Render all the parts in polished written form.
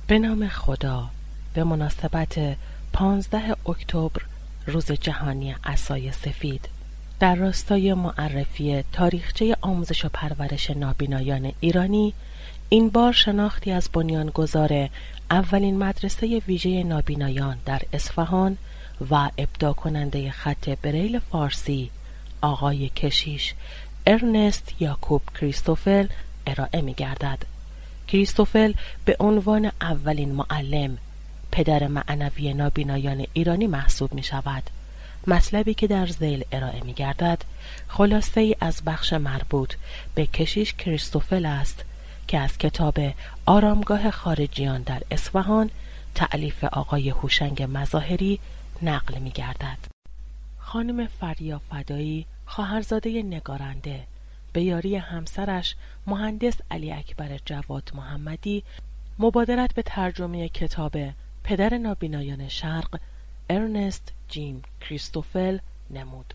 به نام خدا. به مناسبت 15 اکتبر روز جهانی عصای سفید، در راستای معرفی تاریخچه آموزش و پرورش نابینایان ایرانی، این بار شناختی از بنیانگذار اولین مدرسه ویژه نابینایان در اصفهان و ابداع کننده خط بریل فارسی آقای کشیش ارنست یاکوب کریستوفل ارائه می گردد. کریستوفل به عنوان اولین معلم، پدر معنوی نابینایان ایرانی محسوب می شود. مطلبی که در ذیل ارائه می گردد خلاصه ای از بخش مربوط به کشیش کریستوفل است که از کتاب آرامگاه خارجیان در اصفهان تألیف آقای هوشنگ مظاهری نقل می گردد. خانم فریا فدایی، خواهرزاده نگارنده، به یاری همسرش مهندس علی اکبر جواد محمدی مبادرت به ترجمه کتاب پدر نابینایان شرق ارنست جیم کریستوفل نمود.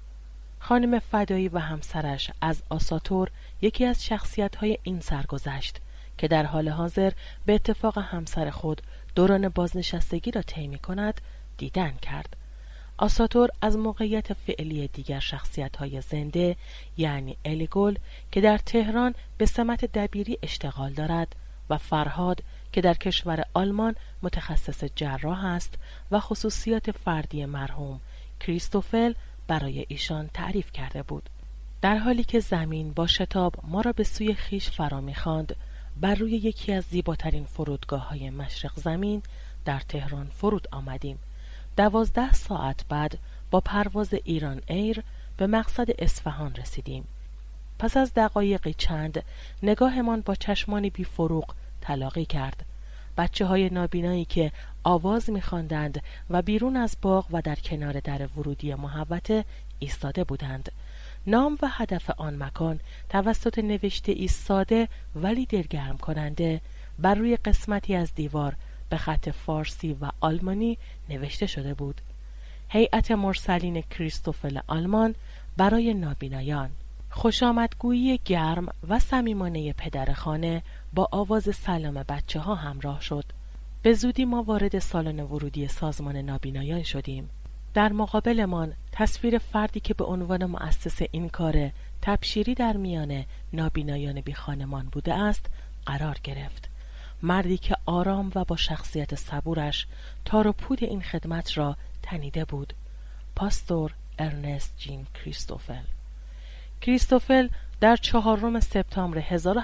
خانم فدایی و همسرش از آساتور، یکی از شخصیت‌های این سرگذشت که در حال حاضر به اتفاق همسر خود دوران بازنشستگی را طی می‌کند، دیدن کرد. آساتور از موقعیت فعلی دیگر شخصیت‌های زنده یعنی الیگل که در تهران به سمت دبیری اشتغال دارد و فرهاد که در کشور آلمان متخصص جراح است و خصوصیات فردی مرحوم کریستوفل برای ایشان تعریف کرده بود. در حالی که زمین با شتاب ما را به سوی خیش فرا می‌خواند، بر روی یکی از زیباترین فرودگاه‌های مشرق زمین در تهران فرود آمدیم. 12 ساعت بعد با پرواز ایران ایر به مقصد اصفهان رسیدیم. پس از دقایقی چند نگاهمان با چشمانی بی فروغ تلاقی کرد. بچه‌های نابینایی که آواز می‌خواندند و بیرون از باغ و در کنار در ورودی محوطه ایستاده بودند. نام و هدف آن مکان توسط نوشته ساده ولی دلگرم کننده بر روی قسمتی از دیوار به خط فارسی و آلمانی نوشته شده بود: هیئت مرسلین کریستوفل آلمان برای نابینایان. خوشامدگویی گرم و صمیمانه پدر خانه با آواز سلام بچه ها همراه شد. به زودی ما وارد سالن ورودی سازمان نابینایان شدیم. در مقابلمان تصویر فردی که به عنوان مؤسس این کار تبشیری در میان نابینایان بی خانمان بوده است قرار گرفت. مردی که آرام و با شخصیت صبورش تار و پود این خدمت را تنیده بود. پاستور ارنست جیم کریستوفل. کریستوفل در 4 سپتامبر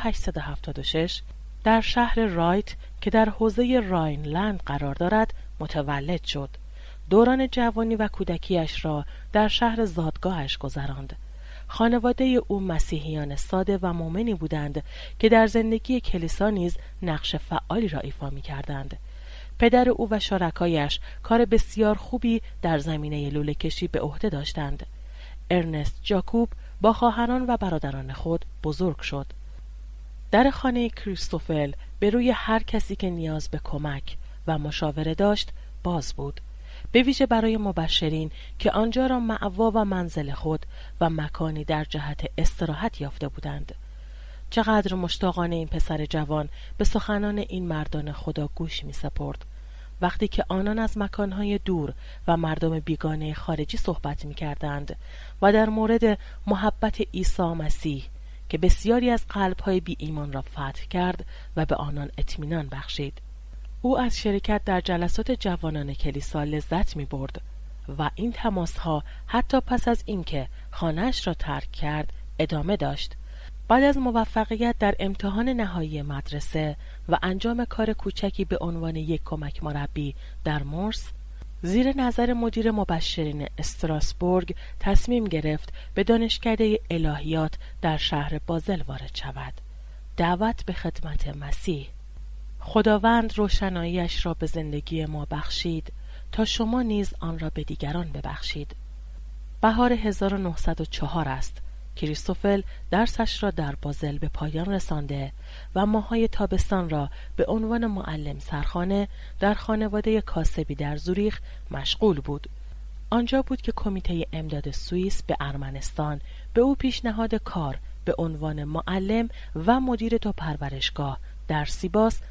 1876 در شهر رایت که در حوزه راینلند قرار دارد متولد شد. دوران جوانی و کودکیش را در شهر زادگاهش گذراند. خانواده او مسیحیان ساده و مؤمنی بودند که در زندگی کلیسا نیز نقش فعالی را ایفا می‌کردند. پدر او و شرکایش کار بسیار خوبی در زمینه لوله کشی به عهده داشتند. ارنست جاکوب با خواهران و برادران خود بزرگ شد. در خانه کریستوفل به روی هر کسی که نیاز به کمک و مشاوره داشت باز بود، به ویژه برای مبشرین که آنجا را مأوا و منزل خود و مکانی در جهت استراحت یافته بودند. چقدر مشتاقانه این پسر جوان به سخنان این مردان خدا گوش می سپرد. وقتی که آنان از مکانهای دور و مردم بیگانه خارجی صحبت می کردند و در مورد محبت عیسی مسیح که بسیاری از قلب‌های بی ایمان را فتح کرد و به آنان اطمینان بخشید. او از شرکت در جلسات جوانان کلیسا لذت می برد و این تماسها حتی پس از اینکه خانه‌اش را ترک کرد ادامه داشت. بعد از موفقیت در امتحان نهایی مدرسه و انجام کار کوچکی به عنوان یک کمک مربی در مورس، زیر نظر مدیر مبشرین استراسبورگ تصمیم گرفت به دانشکده الهیات در شهر بازل وارد شود. دعوت به خدمت مسیح. خداوند روشناییش را به زندگی ما بخشید تا شما نیز آن را به دیگران ببخشید. بهار 1904 است. کریستوفل درسش را در بازل به پایان رسانده و ماهای تابستان را به عنوان معلم سرخانه در خانواده کاسبی در زوریخ مشغول بود. آنجا بود که کمیته امداد سوئیس به ارمنستان به او پیشنهاد کار به عنوان معلم و مدیر دو پرورشگاه در سیباس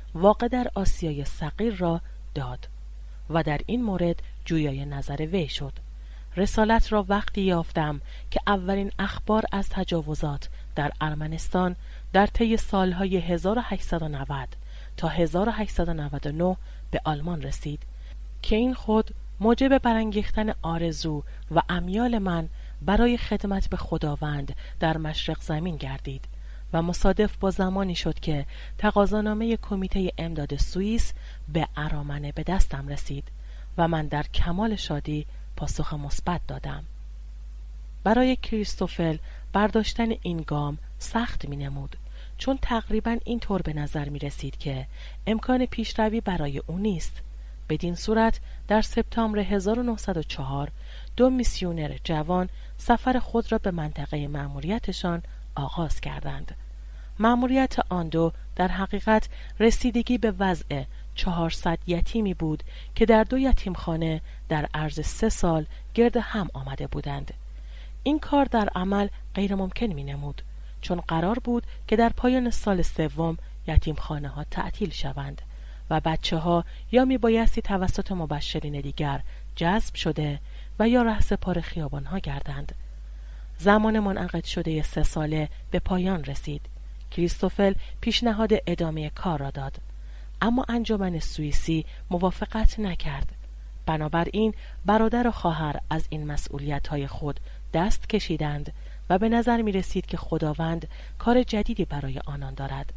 واقع در آسیای صغیر را داد و در این مورد جویای نظر وی شد. رسالت را وقتی یافتم که اولین اخبار از تجاوزات در ارمنستان در طی سالهای 1890 تا 1899 به آلمان رسید که این خود موجب برانگیختن آرزو و امیال من برای خدمت به خداوند در مشرق زمین گردید و مصادف با زمانی شد که تقاضانامه کمیته امداد سوئیس به ارامنه به دستم رسید و من در کمال شادی پاسخ مثبت دادم. برای کریستوفل برداشتن این گام سخت می نمود، چون تقریباً این طور به نظر می رسید که امکان پیشروی برای او نیست. بدین صورت در سپتامبر 1904 2 میسیونر جوان سفر خود را به منطقه مأموریتشان آغاز کردند. مأموریت آن دو در حقیقت رسیدگی به وضع 400 یتیمی بود که در 2 یتیمخانه در عرض 3 سال گرد هم آمده بودند. این کار در عمل غیر ممکن می نمود، چون قرار بود که در پایان سال 3 یتیمخانه ها تعطیل شوند و بچه ها یا می بایستی توسط مبشرین دیگر جذب شده و یا رهسپار خیابان ها گردند. زمان منعقد شده 3 ساله به پایان رسید. کریستوفل پیشنهاد ادامه کار را داد، اما انجمن سوئیسی موافقت نکرد. بنابراین برادر و خواهر از این مسئولیت‌های خود دست کشیدند و به نظر می رسید که خداوند کار جدیدی برای آنان دارد.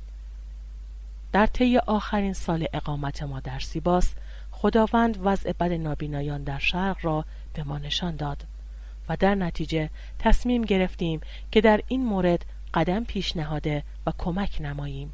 در طی آخرین سال اقامت ما در سیباس، خداوند وضع بد نابینایان در شرق را به ما نشان داد و در نتیجه تصمیم گرفتیم که در این مورد قدم پیشنهاده و کمک نماییم.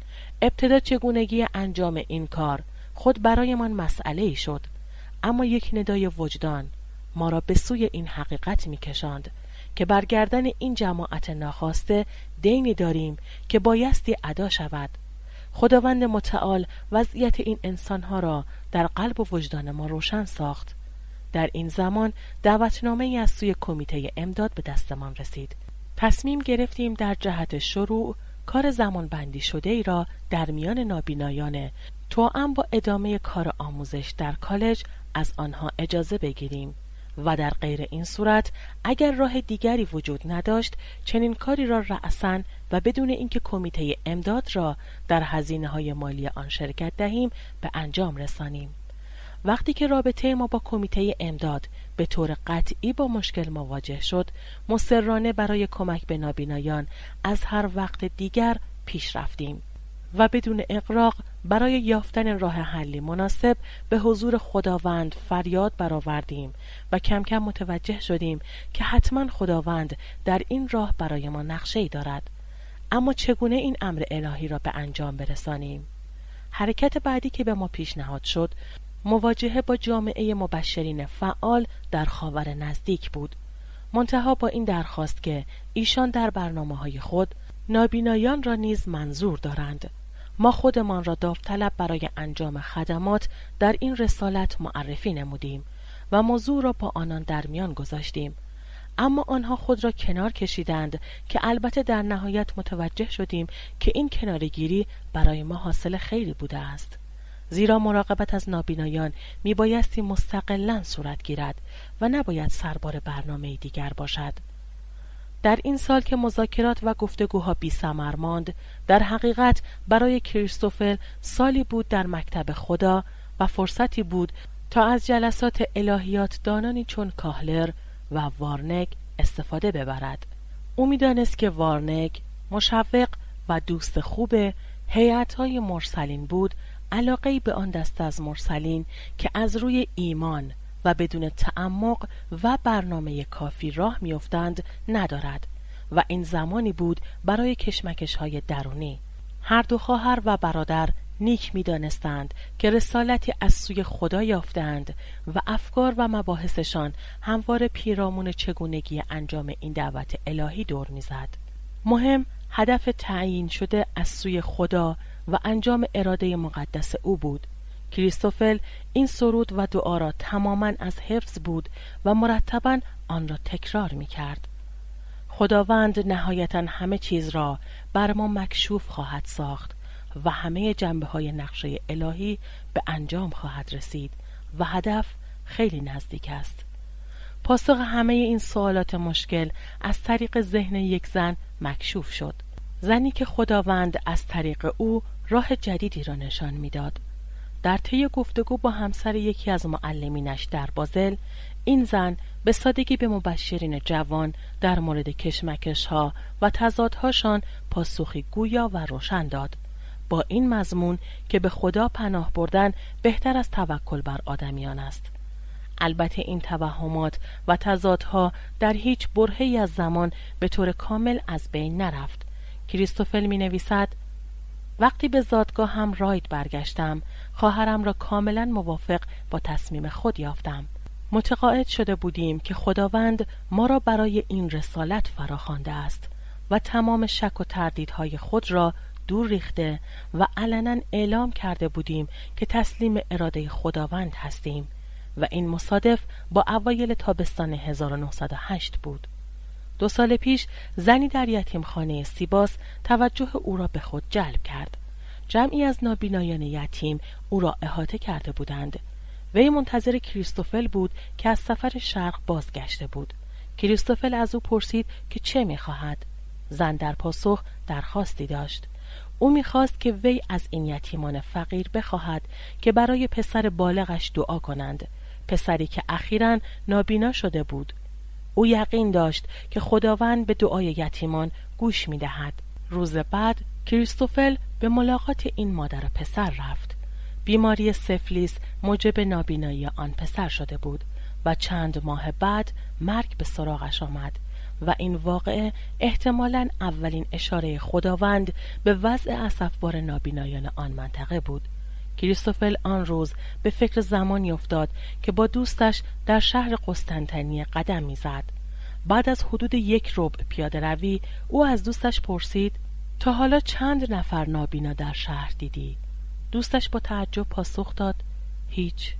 ابتدا چگونگی انجام این کار خود برایمان مسئله‌ای شد، اما یک ندای وجدان ما را به سوی این حقیقت می‌کشاند که برگردن این جماعت ناخواسته دینی داریم که بایستی ادا شود. خداوند متعال وضعیت این انسانها را در قلب و وجدان ما روشن ساخت. در این زمان دعوتنامه‌ای از سوی کمیته امداد به دستمان رسید. تصمیم گرفتیم در جهت شروع کار زمان بندی شده ای را در میان نابینایان توأم با ادامه کار آموزش در کالج از آنها اجازه بگیریم و در غیر این صورت اگر راه دیگری وجود نداشت چنین کاری را رأساً و بدون اینکه کمیته امداد را در هزینه‌های مالی آن شرکت دهیم به انجام رسانیم. وقتی که رابطه ما با کمیته امداد به طور قطعی با مشکل مواجه شد، مصرانه برای کمک به نابینایان از هر وقت دیگر پیش رفتیم و بدون اغراق برای یافتن راه حلی مناسب به حضور خداوند فریاد برآوردیم و کم کم متوجه شدیم که حتما خداوند در این راه برای ما نقشه‌ای دارد. اما چگونه این امر الهی را به انجام برسانیم؟ حرکت بعدی که به ما پیشنهاد شد مواجهه با جامعه مبشرین فعال در خاور نزدیک بود، منتها با این درخواست که ایشان در برنامه‌های خود نابینایان را نیز منظور دارند. ما خودمان را داوطلب برای انجام خدمات در این رسالت معرفی نمودیم و موضوع را با آنان در میان گذاشتیم، اما آنها خود را کنار کشیدند که البته در نهایت متوجه شدیم که این کنارگیری برای ما حاصل خیری بوده است، زیرا مراقبت از نابینایان میبایستی مستقلاً صورت گیرد و نباید سربار برنامه دیگر باشد. در این سال که مذاکرات و گفتگوها بی ثمر ماند، در حقیقت برای کریستوفل سالی بود در مکتب خدا و فرصتی بود تا از جلسات الهیات دانانی چون کاهلر و وارنگ استفاده ببرد. او می‌دانست که وارنگ مشوق و دوست خوب هیئت‌های مرسلین بود، علاقه‌ای به آن دست از مرسلین که از روی ایمان و بدون تعمق و برنامه کافی راه میافتند ندارد و این زمانی بود برای کشمکش‌های درونی. هر دو خواهر و برادر نیک می‌دانستند که رسالتی از سوی خدا یافتند و افکار و مباحثشان همواره پیرامون چگونگی انجام این دعوت الهی دور می‌زد. مهم هدف تعیین شده از سوی خدا و انجام اراده مقدس او بود. کریستوفل این سرود و دعا را تماماً از حفظ بود و مرتباً آن را تکرار می کرد. خداوند نهایتاً همه چیز را بر ما مکشوف خواهد ساخت و همه جنبه‌های نقشه الهی به انجام خواهد رسید و هدف خیلی نزدیک است. پاسخ همه این سوالات مشکل از طریق ذهن یک زن مکشوف شد. زنی که خداوند از طریق او راه جدیدی را نشان می‌داد. در طی گفتگو با همسر یکی از معلمینش در بازل، این زن به سادگی به مبشرین جوان در مورد کشمکش‌ها و تضادهاشان پاسخی گویا و روشن داد، با این مضمون که به خدا پناه بردن بهتر از توکل بر آدمیان است. البته این توهمات و تضادها در هیچ برهه‌ای از زمان به طور کامل از بین نرفت. کریستوفل می نویسد: وقتی به زادگاه هم راید برگشتم، خواهرم را کاملا موافق با تصمیم خود یافتم. متقاعد شده بودیم که خداوند ما را برای این رسالت فراخوانده است و تمام شک و تردیدهای خود را دور ریخته و علنا اعلام کرده بودیم که تسلیم اراده خداوند هستیم و این مصادف با اوایل تابستان 1908 بود. 2 سال پیش زنی در یتیمخانه سیباس توجه او را به خود جلب کرد. جمعی از نابینایان یتیم او را احاطه کرده بودند. وی منتظر کریستوفل بود که از سفر شرق بازگشته بود. کریستوفل از او پرسید که چه می‌خواهد. زن در پاسخ درخواستی داشت. او می‌خواست که وی از این یتیمان فقیر بخواهد که برای پسر بالغش دعا کنند، پسری که اخیراً نابینا شده بود. او یقین داشت که خداوند به دعای یتیمان گوش می‌دهد. روز بعد کریستوفل به ملاقات این مادر و پسر رفت. بیماری سفلیس موجب نابینایی آن پسر شده بود و چند ماه بعد مرگ به سراغش آمد و این واقعه احتمالاً اولین اشاره خداوند به وضع اسفبار نابینایان آن منطقه بود. کریستوفل آن روز به فکر زمانی افتاد که با دوستش در شهر قسطنطنیه قدم می‌زد. بعد از حدود 1 ربع پیاده روی او از دوستش پرسید: تا حالا چند نفر نابینا در شهر دیدی؟ دوستش با تعجب پاسخ داد: هیچ.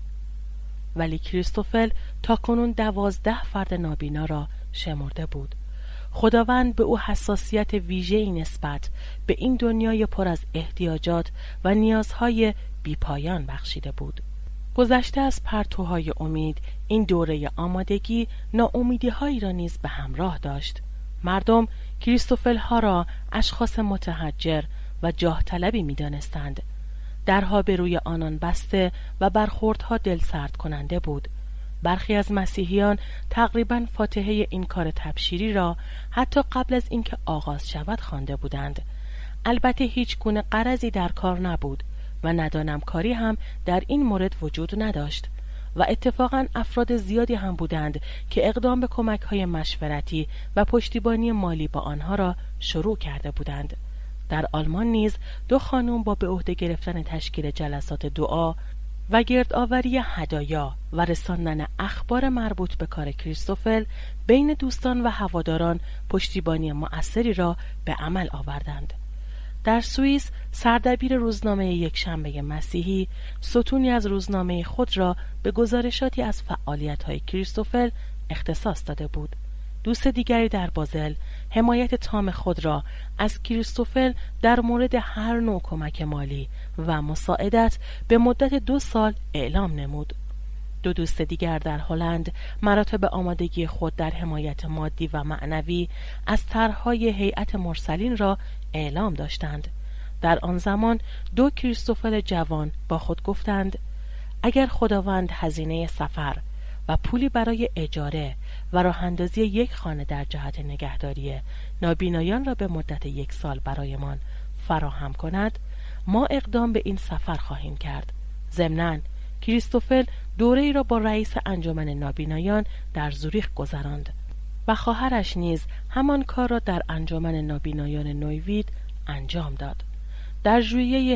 ولی کریستوفل تا کنون 12 فرد نابینا را شمرده بود. خداوند به او حساسیت ویژه‌ای نسبت به این دنیای پر از احتیاجات و نیازهای بیپایان بخشیده بود. گذشته از پرتوهای امید، این دوره آمادگی ناامیدی‌هایی را نیز به همراه داشت. مردم کریستوفل ها را اشخاص متحجر و جاه طلبی می دانستند. درها به روی آنان بسته و برخوردها دلسرد کننده بود. برخی از مسیحیان تقریباً فاتحه این کار تبشیری را حتی قبل از اینکه آغاز شود خوانده بودند. البته هیچ گونه غرضی در کار نبود و ندانم کاری هم در این مورد وجود نداشت و اتفاقاً افراد زیادی هم بودند که اقدام به کمک‌های مشورتی و پشتیبانی مالی با آنها را شروع کرده بودند. در آلمان نیز 2 خانم با به عهده گرفتن تشکیل جلسات دعا و گردآوری هدایا و رساندن اخبار مربوط به کار کریستوفل بین دوستان و هواداران پشتیبانی مؤثری را به عمل آوردند. در سوئیس سردبیر روزنامه یکشنبه مسیحی ستونی از روزنامه خود را به گزارشاتی از فعالیت‌های کریستوفل اختصاص داده بود. دوست دیگری در بازل حمایت تام خود را از کریستوفل در مورد هر نوع کمک مالی و مساعدت به مدت 2 سال اعلام نمود. 2 دوست دیگر در هلند مراتب آمادگی خود در حمایت مادی و معنوی از طرح‌های هیئت مرسلین را اعلام داشتند. در آن زمان 2 کریستوفل جوان با خود گفتند: اگر خداوند هزینه سفر و پولی برای اجاره و راه اندازی 1 خانه در جهت نگهداری نابینایان را به مدت 1 سال برایمان فراهم کند، ما اقدام به این سفر خواهیم کرد. ضمناً کریستوفل دوره‌ای را با رئیس انجمن نابینایان در زوریخ گذراند و خواهرش نیز همان کار را در انجمن نابینایان نویوید انجام داد. در ژوئیه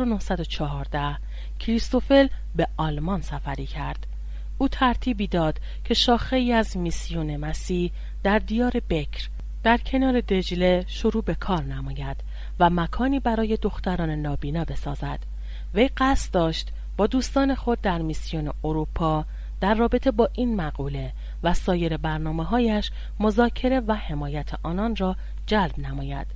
1914 کریستوفل به آلمان سفری کرد. او ترتیبی داد که شاخه‌ای از میسیون مسیح در دیار بکر در کنار دجله شروع به کار نماید و مکانی برای دختران نابینا بسازد. وی قصد داشت با دوستان خود در میسیون اروپا در رابطه با این مقوله و سایر برنامه‌هایش مذاکره و حمایت آنان را جلب نماید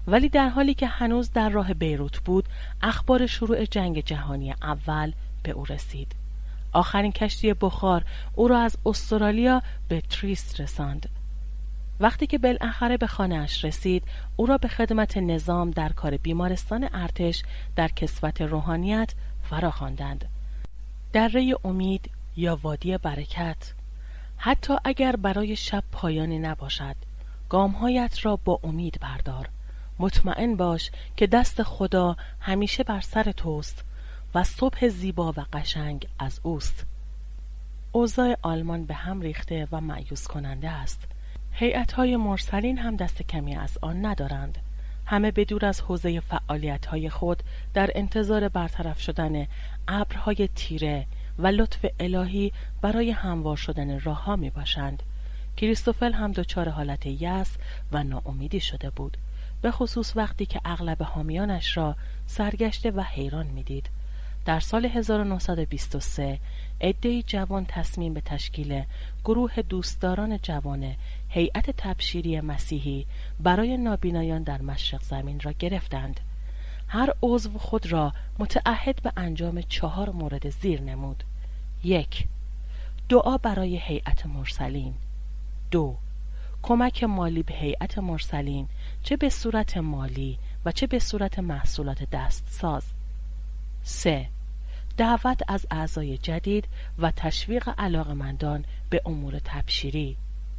ولی در حالی که هنوز در راه بیروت بود، اخبار شروع جنگ جهانی اول به او رسید. آخرین کشتی بخار او را از استرالیا به تریست رساند. وقتی که بالاخره به خانه‌اش رسید، او را به خدمت نظام در کار بیمارستان ارتش در کسوت روحانیت فراخواندند. دره امید یا وادی برکت. حتی اگر برای شب پایانی نباشد، گام‌هایت را با امید بردار. مطمئن باش که دست خدا همیشه بر سر توست و صبح زیبا و قشنگ از اوست. اوضاع آلمان به هم ریخته و مایوس کننده است. هیئت‌های مرسلین هم دست کمی از آن ندارند. همه بدور از حوزه فعالیت‌های خود در انتظار برطرف شدن ابرهای تیره و لطف الهی برای هموار شدن راه‌ها می‌باشند. کریستوفل هم دچار حالت یأس و ناامیدی شده بود، به خصوص وقتی که اغلب حامیانش را سرگشته و حیران می‌دید. در سال 1923 عده‌ای جوان تصمیم به تشکیل گروه دوستداران جوان هیئت تبشیری مسیحی برای نابینایان در مشرق زمین را گرفتند. هر عضو خود را متعهد به انجام 4 مورد زیر نمود. 1. دعا برای هیئت مرسلین. 2. کمک مالی به هیئت مرسلین، چه به صورت مالی و چه به صورت محصولات دستساز. 3. دعوت از اعضای جدید و تشویق علاقمندان به امور تبشیری.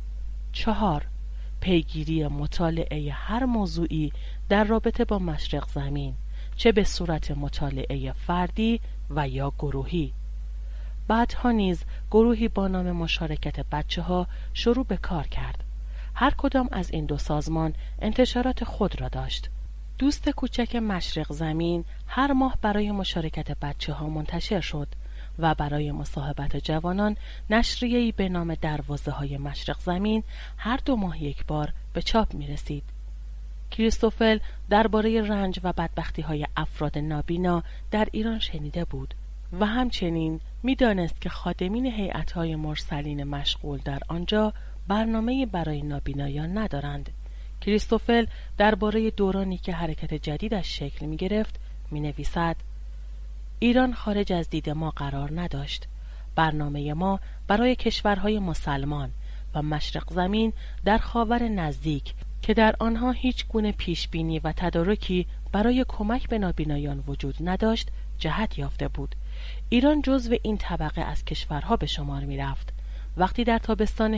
4. پیگیری مطالعه هر موضوعی در رابطه با مشرق زمین، چه به صورت مطالعه فردی و یا گروهی. بعدها نیز گروهی با نام مشارکت بچه‌ها شروع به کار کرد. هر کدام از این 2 سازمان انتشارات خود را داشت. دوست کوچک مشرق زمین هر ماه برای مشارکت بچه‌ها منتشر شد و برای مصاحبت جوانان نشریه‌ای به نام دروازه‌های مشرق زمین هر 2 ماه یک بار به چاپ می رسید. کریستوفل درباره رنج و بدبختی‌های افراد نابینا در ایران شنیده بود و همچنین می دانست که خادمین هیئت‌های مرسلین مشغول در آنجا برنامه‌ای برای نابینایان ندارند. کریستوفل درباره دورانی که حرکت جدیدش شکل می گرفت می نویسد: ایران خارج از دید ما قرار نداشت. برنامه ما برای کشورهای مسلمان و مشرق زمین در خاور نزدیک که در آنها هیچ گونه پیشبینی و تدارکی برای کمک به نابینایان وجود نداشت جهت یافته بود. ایران جزو این طبقه از کشورها به شمار می رفت. وقتی در تابستان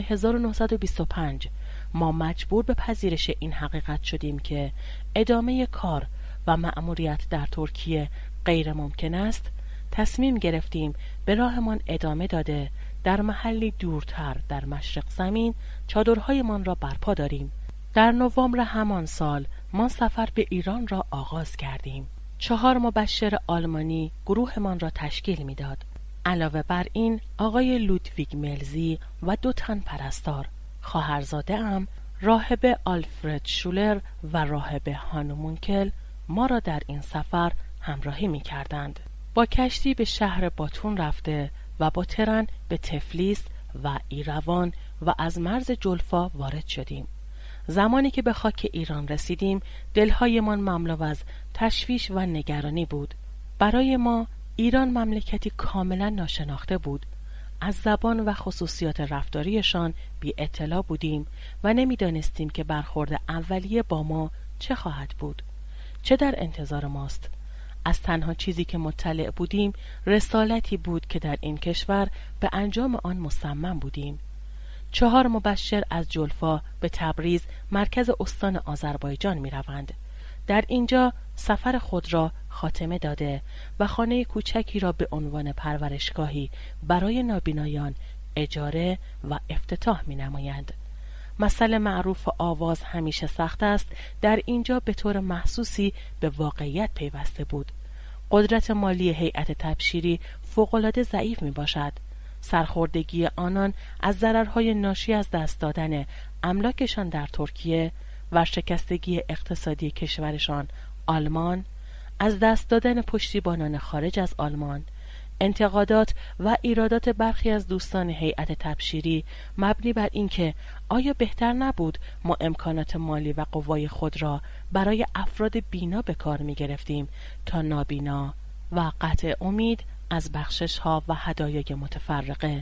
1925 ما مجبور به پذیرش این حقیقت شدیم که ادامه کار و مأموریت در ترکیه غیر ممکن است، تصمیم گرفتیم به راهمان ادامه داده در محلی دورتر در مشرق زمین چادرهایمان را برپا داریم. در نوامبر همان سال ما سفر به ایران را آغاز کردیم. 4 مبشر آلمانی گروهمان را تشکیل میداد. علاوه بر این آقای لودویگ ملزی و 2 تن پرستار، خواهرزاده ام راهب آلفرد شولر و راهب هانومونکل ما را در این سفر همراهی می کردند. با کشتی به شهر باتون رفته و با ترن به تفلیس و ایروان و از مرز جلفا وارد شدیم. زمانی که به خاک ایران رسیدیم دلهایمان مملو از تشویش و نگرانی بود. برای ما ایران مملکتی کاملا ناشناخته بود. از زبان و خصوصیات رفتاریشان بی اطلاع بودیم و نمیدانستیم که برخورد اولیه با ما چه خواهد بود، چه در انتظار ماست. از تنها چیزی که مطلع بودیم رسالتی بود که در این کشور به انجام آن مصمم بودیم. 4 مبشر از جلفا به تبریز مرکز استان آذربایجان می روند. در اینجا سفر خود را خاتمه داده و خانه کوچکی را به عنوان پرورشگاهی برای نابینایان اجاره و افتتاح می نمایند. مسئله معروف آواز همیشه سخت است، در اینجا به طور محسوسی به واقعیت پیوسته بود. قدرت مالی هیئت تبشیری فوق‌العاده ضعیف می باشد. سرخوردگی آنان از ضررهای ناشی از دست دادن املاکشان در ترکیه، ورشکستگی اقتصادی کشورشان آلمان، از دست دادن پشتیبانان خارج از آلمان، انتقادات و ایرادات برخی از دوستان هیئت تبشیری مبنی بر اینکه آیا بهتر نبود ما امکانات مالی و قوای خود را برای افراد بینا به کار می گرفتیم تا نابینا و قطع امید از بخشش ها و هدایای متفرقه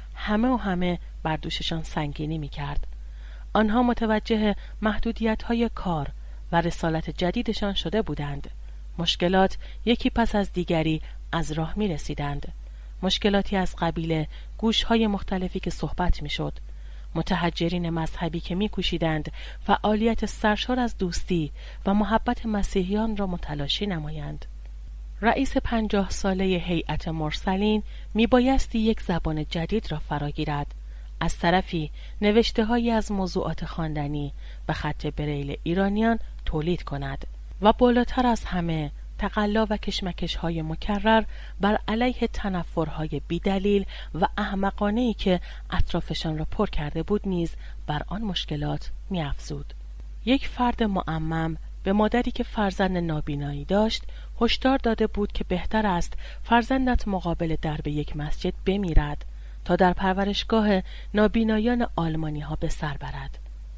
همه بر دوششان سنگینی می کرد. آنها متوجه محدودیت های کار و رسالت جدیدشان شده بودند. مشکلات یکی پس از دیگری از راه می رسیدند. مشکلاتی از قبیل گوش‌های مختلفی که صحبت می شد. متحجرین مذهبی که می کوشیدند فعالیت سرشار از دوستی و محبت مسیحیان را متلاشی نمایند. رئیس 50 ساله هیئت مرسلین می بایستی یک زبان جدید را فراگیرد. از طرفی نوشته‌هایی از موضوعات خواندنی به خط بریل ایرانیان تولید کند و بالاتر از همه تقلا و کشمکش‌های مکرر بر علیه تنفرهای بی‌دلیل و احمقانه‌ای که اطرافشان را پر کرده بود نیز بر آن مشکلات می‌افزود. یک فرد معمم به مادری که فرزند نابینایی داشت هشدار داده بود که بهتر است فرزندت مقابل درب یک مسجد بمیرد تا در پرورشگاه نابینایان آلمانی ها به سر برد.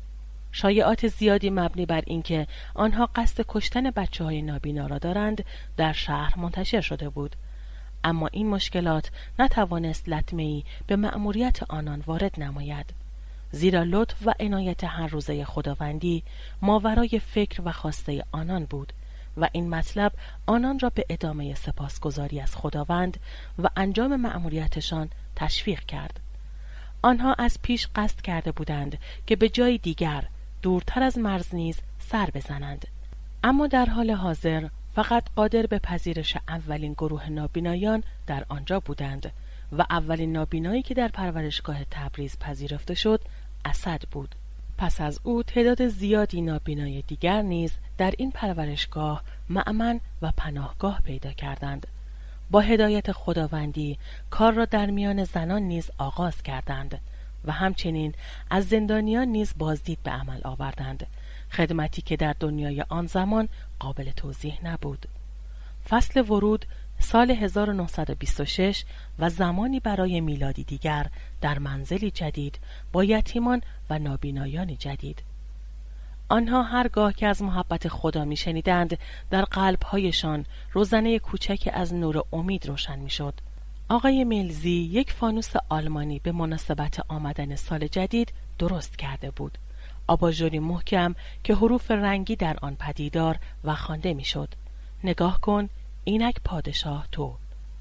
شایعات زیادی مبنی بر اینکه آنها قصد کشتن بچه‌های نابینا را دارند در شهر منتشر شده بود، اما این مشکلات نتوانست لطمه‌ای به مأموریت آنان وارد نماید، زیرا لطف و عنایت هر روزه خداوندی ماورای فکر و خواسته آنان بود و این مطلب آنان را به ادامه سپاسگزاری از خداوند و انجام مأموریتشان تشویق کرد. آنها از پیش قصد کرده بودند که به جای دیگر دورتر از مرز نیز سر بزنند، اما در حال حاضر فقط قادر به پذیرش اولین گروه نابینایان در آنجا بودند و اولین نابینایی که در پرورشگاه تبریز پذیرفته شد اسد بود. پس از او تعداد زیادی نابینای دیگر نیز در این پرورشگاه مأمن و پناهگاه پیدا کردند. با هدایت خداوندی کار را در میان زنان نیز آغاز کردند و همچنین از زندانیان نیز بازدید به عمل آوردند، خدمتی که در دنیای آن زمان قابل توضیح نبود. فصل ورود سال 1926 و زمانی برای میلادی دیگر در منزلی جدید با یتیمان و نابینایان جدید. آنها هرگاه که از محبت خدا می شنیدند در قلبهایشان روزنه کوچکی از نور امید روشن می شد. آقای میلزی یک فانوس آلمانی به مناسبت آمدن سال جدید درست کرده بود. آباژوری محکم که حروف رنگی در آن پدیدار و خوانده می شد: نگاه کن، اینک پادشاه تو.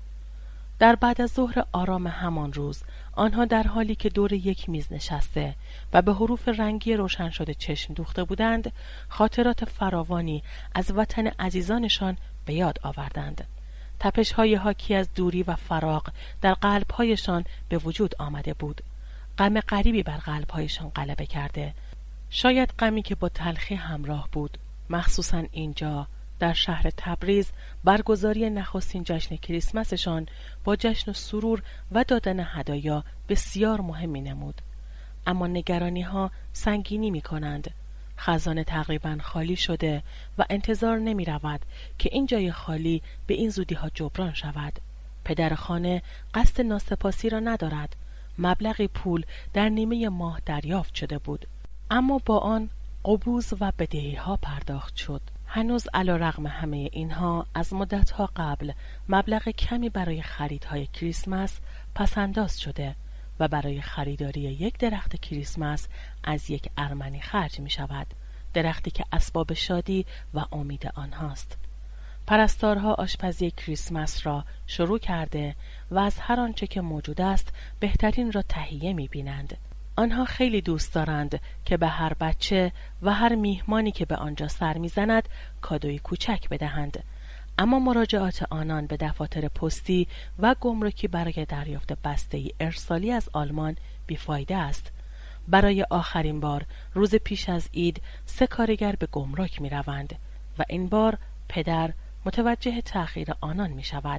در بعد از ظهر آرام همان روز آنها در حالی که دور یک میز نشسته و به حروف رنگی روشن شده چشم دوخته بودند خاطرات فراوانی از وطن عزیزانشان به یاد آوردند. تپش‌های حاکی از دوری و فراق در قلب‌هایشان به وجود آمده بود. غم غریبی بر قلب‌هایشان غلبه کرده، شاید غمی که با تلخی همراه بود، مخصوصاً اینجا در شهر تبریز برگزاری نخستین جشن کریسمسشان با جشن و سرور و دادن هدایا بسیار مهمی نمود. اما نگرانی ها سنگینی می کنند. خزانه تقریبا خالی شده و انتظار نمی رود که این جای خالی به این زودی ها جبران شود. پدر خانه قصد ناسپاسی را ندارد. مبلغی پول در نیمه ماه دریافت شده بود، اما با آن قبوض و بدهی ها پرداخت شد. هنوز علیرغم همه اینها از مدتها قبل مبلغ کمی برای خریدهای کریسمس پسنداز شده و برای خریداری یک درخت کریسمس از یک ارمنی خرج می شود، درختی که اسباب شادی و امید آنهاست. پرستارها آشپزی کریسمس را شروع کرده و از هر آنچه که موجود است بهترین را تهیه می بینند. آنها خیلی دوست دارند که به هر بچه و هر میهمانی که به آنجا سر میزند کادوی کوچک بدهند، اما مراجعات آنان به دفاتر پستی و گمرکی برای دریافت بسته‌ای ارسالی از آلمان بیفایده است. برای آخرین بار روز پیش از عید 3 کارگر به گمرک می روند و این بار پدر متوجه تأخیر آنان می شود.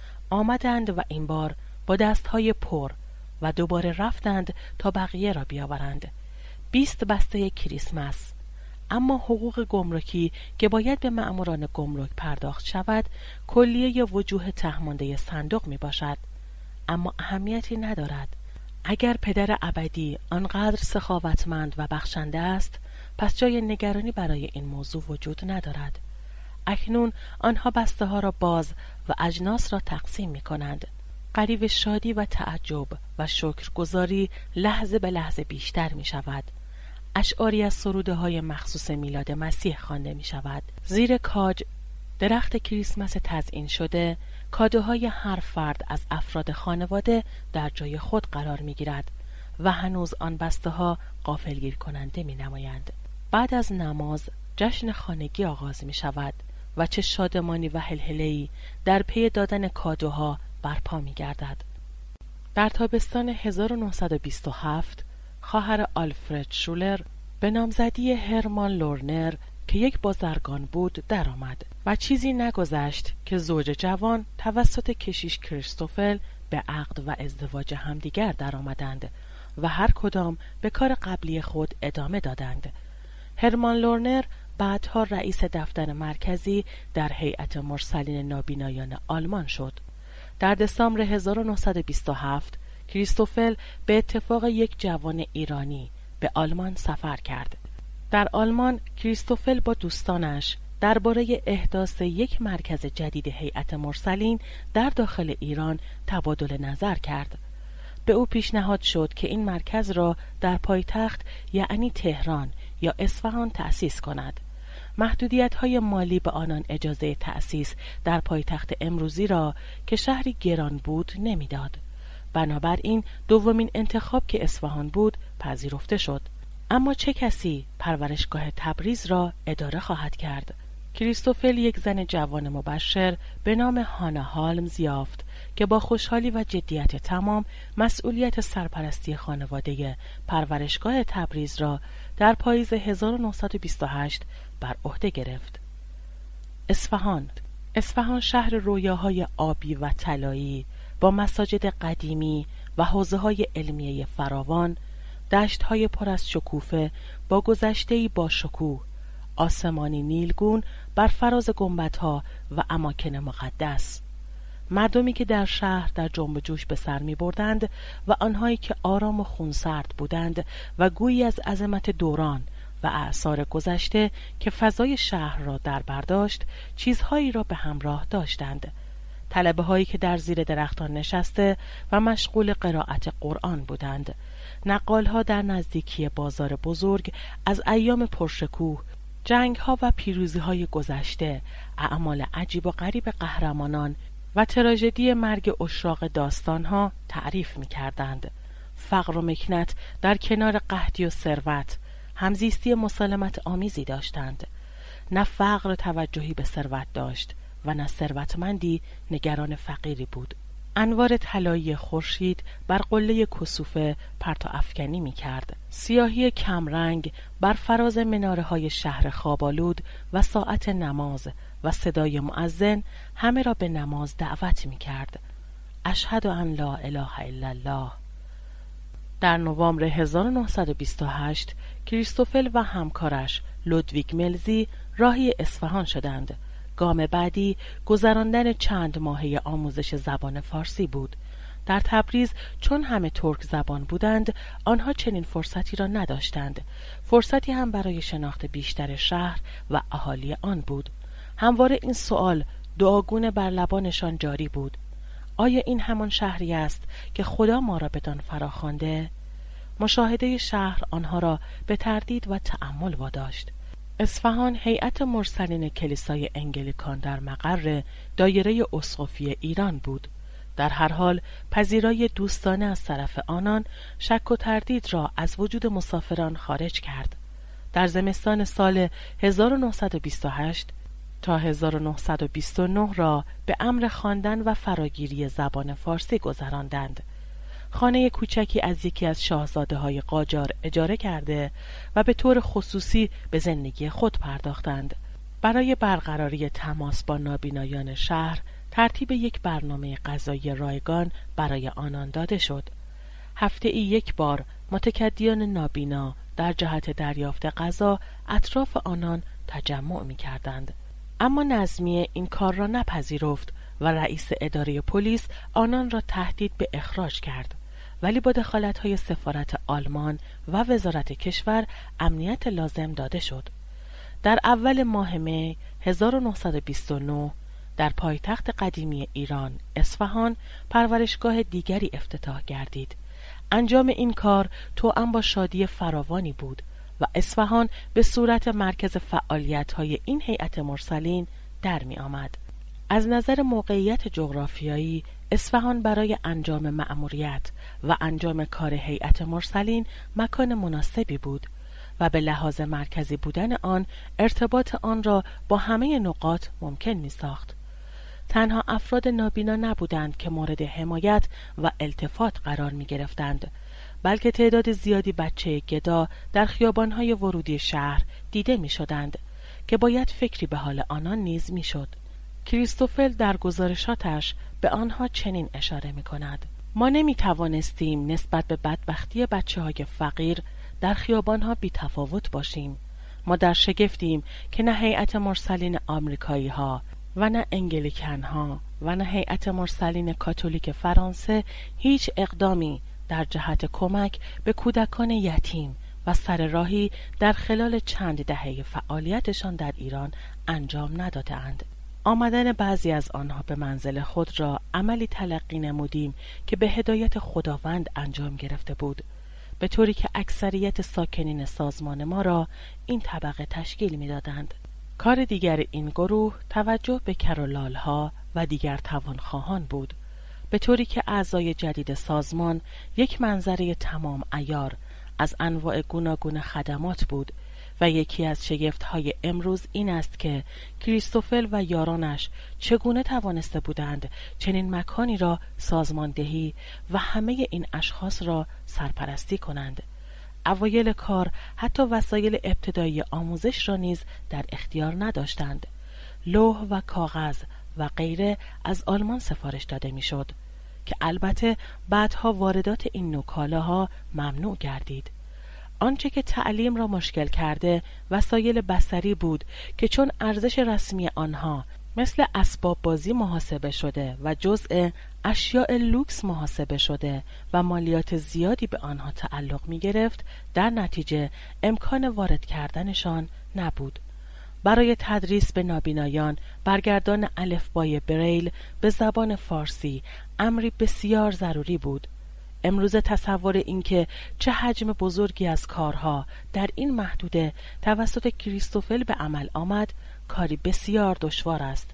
آمدند و این بار با دستهای پر و دوباره رفتند تا بقیه را بیاورند. 20 بسته کریسمس. اما حقوق گمرکی که باید به مأموران گمرک پرداخت شود کلیه یا وجوه تهمانده صندوق می باشد، اما اهمیتی ندارد. اگر پدر ابدی آنقدر سخاوتمند و بخشنده است، پس جای نگرانی برای این موضوع وجود ندارد. اکنون آنها بسته ها را باز و اجناس را تقسیم می کنند. غریو شادی و تعجب و شکرگزاری لحظه به لحظه بیشتر می شود. اشعاری از سروده های مخصوص میلاد مسیح خوانده می شود. زیر کاج درخت کریسمس تزیین شده، کادوهای هر فرد از افراد خانواده در جای خود قرار می گیرد و هنوز آن بسته ها غافلگیر کننده می نمایند. بعد از نماز جشن خانگی آغاز می شود و چه شادمانی و هلهله‌ای در پی دادن کادوها برپا می گردد. در تابستان 1927 خواهر آلفرد شولر به نامزدی هرمان لورنر که یک بازرگان بود درآمد و چیزی نگذشت که زوج جوان توسط کشیش کریستوفل به عقد و ازدواج همدیگر درآمدند و هر کدام به کار قبلی خود ادامه دادند. هرمان لورنر بعدها رئیس دفتر مرکزی در هیئت مرسلین نابینایان آلمان شد. در دسامبر 1927 کریستوفل به اتفاق یک جوان ایرانی به آلمان سفر کرد. در آلمان کریستوفل با دوستانش درباره احداث یک مرکز جدید هیئت مرسلین در داخل ایران تبادل نظر کرد. به او پیشنهاد شد که این مرکز را در پایتخت یعنی تهران یا اصفهان تأسیس کند. محدودیت‌های مالی به آنان اجازه تأسیس در پایتخت امروزی را که شهری گران بود نمیداد. بنابراین دومین انتخاب که اصفهان بود پذیرفته شد. اما چه کسی پرورشگاه تبریز را اداره خواهد کرد؟ کریستوفل یک زن جوان مبشر به نام هانا هالمز یافت که با خوشحالی و جدیت تمام مسئولیت سرپرستی خانواده پرورشگاه تبریز را در پاییز 1928 بر عهده گرفت. اصفهان شهر رویاهای آبی و طلایی با مساجد قدیمی و حوزه‌های علمیه فراوان، دشت‌های پر از شکوفه با گذشته‌ای با شکوه، آسمانی نیلگون بر فراز گنبدها و اماکن مقدس، مردمی که در شهر در جنب و جوش به سر می بردند و آنهایی که آرام و خونسرد بودند و گویی از عظمت دوران و اعصار گذشته که فضای شهر را در برداشت چیزهایی را به همراه داشتند. طلبه هایی که در زیر درختان نشسته و مشغول قرائت قرآن بودند. نقال ها در نزدیکی بازار بزرگ از ایام پرشکوه، جنگ ها و پیروزی های گذشته، اعمال عجیب و غریب قهرمانان و تراژدی مرگ اشراق داستان ها تعریف می کردند. فقر و مکنت در کنار قحطی و ثروت همزیستی مسالمت آمیزی داشتند. نه فقر توجهی به ثروت داشت و نه ثروتمندی نگران فقیری بود. انوار طلایی خورشید بر قله کسوفه پرتو افکنی می کرد. سیاهی کمرنگ بر فراز مناره های شهر خوابالود و ساعت نماز و صدای مؤذن همه را به نماز دعوت می کرد. اشهد ان لا اله الا الله. در نوامبر 1928 کریستوفل و همکارش لودویگ ملزی راهی اصفهان شدند. گام بعدی گذراندن چند ماهه آموزش زبان فارسی بود. در تبریز چون همه ترک زبان بودند، آنها چنین فرصتی را نداشتند. فرصتی هم برای شناخت بیشتر شهر و اهالی آن بود. همواره این سؤال دعاگونه بر لبانشان جاری بود: آیا این همان شهری است که خدا ما را بدان فراخوانده؟ مشاهده شهر آنها را به تردید و تأمل واداشت. اصفهان هیئت مرسلین کلیسای انگلیکان در مقر دایره اسقفی ایران بود. در هر حال پذیرای دوستانه از طرف آنان شک و تردید را از وجود مسافران خارج کرد. در زمستان سال 1928 تا 1929 را به امر خواندن و فراگیری زبان فارسی گذراندند. خانه کوچکی از یکی از شاهزاده‌های قاجار اجاره کرده و به طور خصوصی به زندگی خود پرداختند. برای برقراری تماس با نابینایان شهر ترتیب یک برنامه غذایی رایگان برای آنان داده شد. هفته‌ای یک بار متکدیان نابینا در جهت دریافت غذا اطراف آنان تجمع می کردند. اما نظمیه این کار را نپذیرفت و رئیس اداره پلیس آنان را تهدید به اخراج کرد، ولی با دخالت‌های سفارت آلمان و وزارت کشور امنیت لازم داده شد. در اول ماه می 1929 در پایتخت قدیمی ایران، اصفهان، پرورشگاه دیگری افتتاح گردید. انجام این کار توأم با شادی فراوانی بود و اصفهان به صورت مرکز فعالیت‌های این هیئت مرسلین در می آمد. از نظر موقعیت جغرافیایی، اصفهان برای انجام مأموریت و انجام کار هیئت مرسلین مکان مناسبی بود و به لحاظ مرکزی بودن آن ارتباط آن را با همه نقاط ممکن می ساخت. تنها افراد نابینا نبودند که مورد حمایت و التفات قرار می گرفتند، بلکه تعداد زیادی بچه گدا در خیابان‌های ورودی شهر دیده می شدند که باید فکری به حال آنان نیز می شد. کریستوفل در گزارشاتش به آنها چنین اشاره می کند: ما نمی توانستیم نسبت به بدبختی بچه‌های فقیر در خیابان‌ها بی تفاوت باشیم. ما در شگفتیم که نه هیئت مرسلین آمریکایی‌ها و نه انگلیکن‌ها و نه هیئت مرسلین کاتولیک فرانسه هیچ اقدامی در جهت کمک به کودکان یتیم و سر راهی در خلال چند دهه فعالیتشان در ایران انجام ندادند. آمدن بعضی از آنها به منزل خود را عملی تلقی نمودیم که به هدایت خداوند انجام گرفته بود، به طوری که اکثریت ساکنین سازمان ما را این طبقه تشکیل می‌دادند. کار دیگر این گروه توجه به کرولال‌ها و دیگر توانخواهان بود، به طوری که اعضای جدید سازمان یک منظره تمام عیار از انواع گوناگون خدمات بود و یکی از شگفت‌های امروز این است که کریستوفل و یارانش چگونه توانسته بودند چنین مکانی را سازماندهی و همه این اشخاص را سرپرستی کنند. اوایل کار حتی وسایل ابتدایی آموزش را نیز در اختیار نداشتند. لوح و کاغذ و غیره از آلمان سفارش داده میشد که البته بعدها واردات این نوع کالاها ممنوع گردید. آنچه که تعلیم را مشکل کرده وسایل بصری بود که چون ارزش رسمی آنها مثل اسباب بازی محاسبه شده و جزء اشیاء لوکس محاسبه شده و مالیات زیادی به آنها تعلق می گرفت، در نتیجه امکان وارد کردنشان نبود. برای تدریس به نابینایان برگردان الفبای بریل به زبان فارسی امری بسیار ضروری بود. امروز تصور اینکه چه حجم بزرگی از کارها در این محدوده توسط کریستوفل به عمل آمد کاری بسیار دشوار است.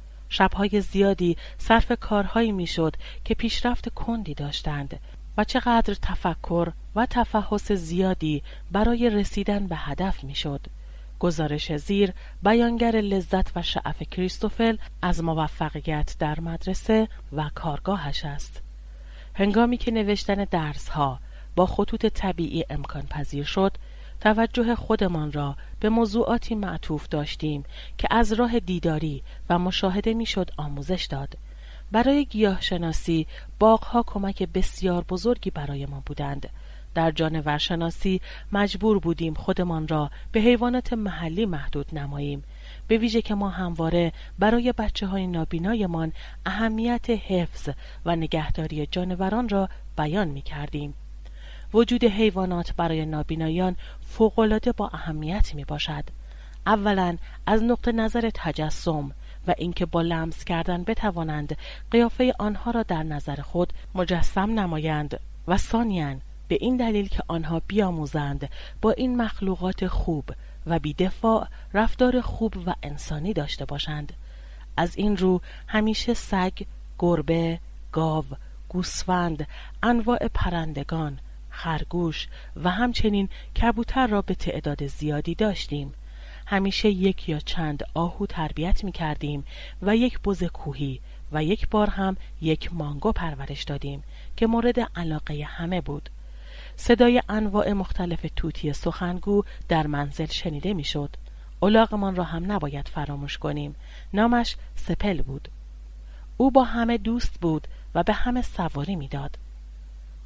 شبهای زیادی صرف کارهایی میشد که پیشرفت کندی داشتند و چقدر تفکر و تفحص زیادی برای رسیدن به هدف میشد. گزارش زیر بیانگر لذت و شعف کریستوفل از موفقیت در مدرسه و کارگاهش است. هنگامی که نوشتن درس‌ها با خطوط طبیعی امکان پذیر شد، توجه خودمان را به موضوعاتی معطوف داشتیم که از راه دیداری و مشاهده میشد آموزش داد. برای گیاهشناسی باغ‌ها کمک بسیار بزرگی برای ما بودند. در جانورشناسی مجبور بودیم خودمان را به حیوانات محلی محدود نماییم، به ویژه که ما همواره برای بچه‌های نابینایمان اهمیت حفظ و نگهداری جانوران را بیان می‌کردیم. وجود حیوانات برای نابینایان فوق‌العاده با اهمیت می‌باشد. اولاً از نقطه نظر تجسم و اینکه با لمس کردن بتوانند قیافه آنها را در نظر خود مجسم نمایند و ثانیاً به این دلیل که آنها بیاموزند با این مخلوقات خوب و بی‌دفاع رفتار خوب و انسانی داشته باشند. از این رو همیشه سگ، گربه، گاو، گوسفند، انواع پرندگان، خرگوش و همچنین کبوتر را به تعداد زیادی داشتیم. همیشه یک یا چند آهو تربیت می کردیم و یک بز کوهی و یک بار هم یک مانگو پرورش دادیم که مورد علاقه همه بود. صدای انواع مختلف توتی سخنگو در منزل شنیده می شد. الاغمان را هم نباید فراموش کنیم. نامش سپل بود. او با همه دوست بود و به همه سواری می داد.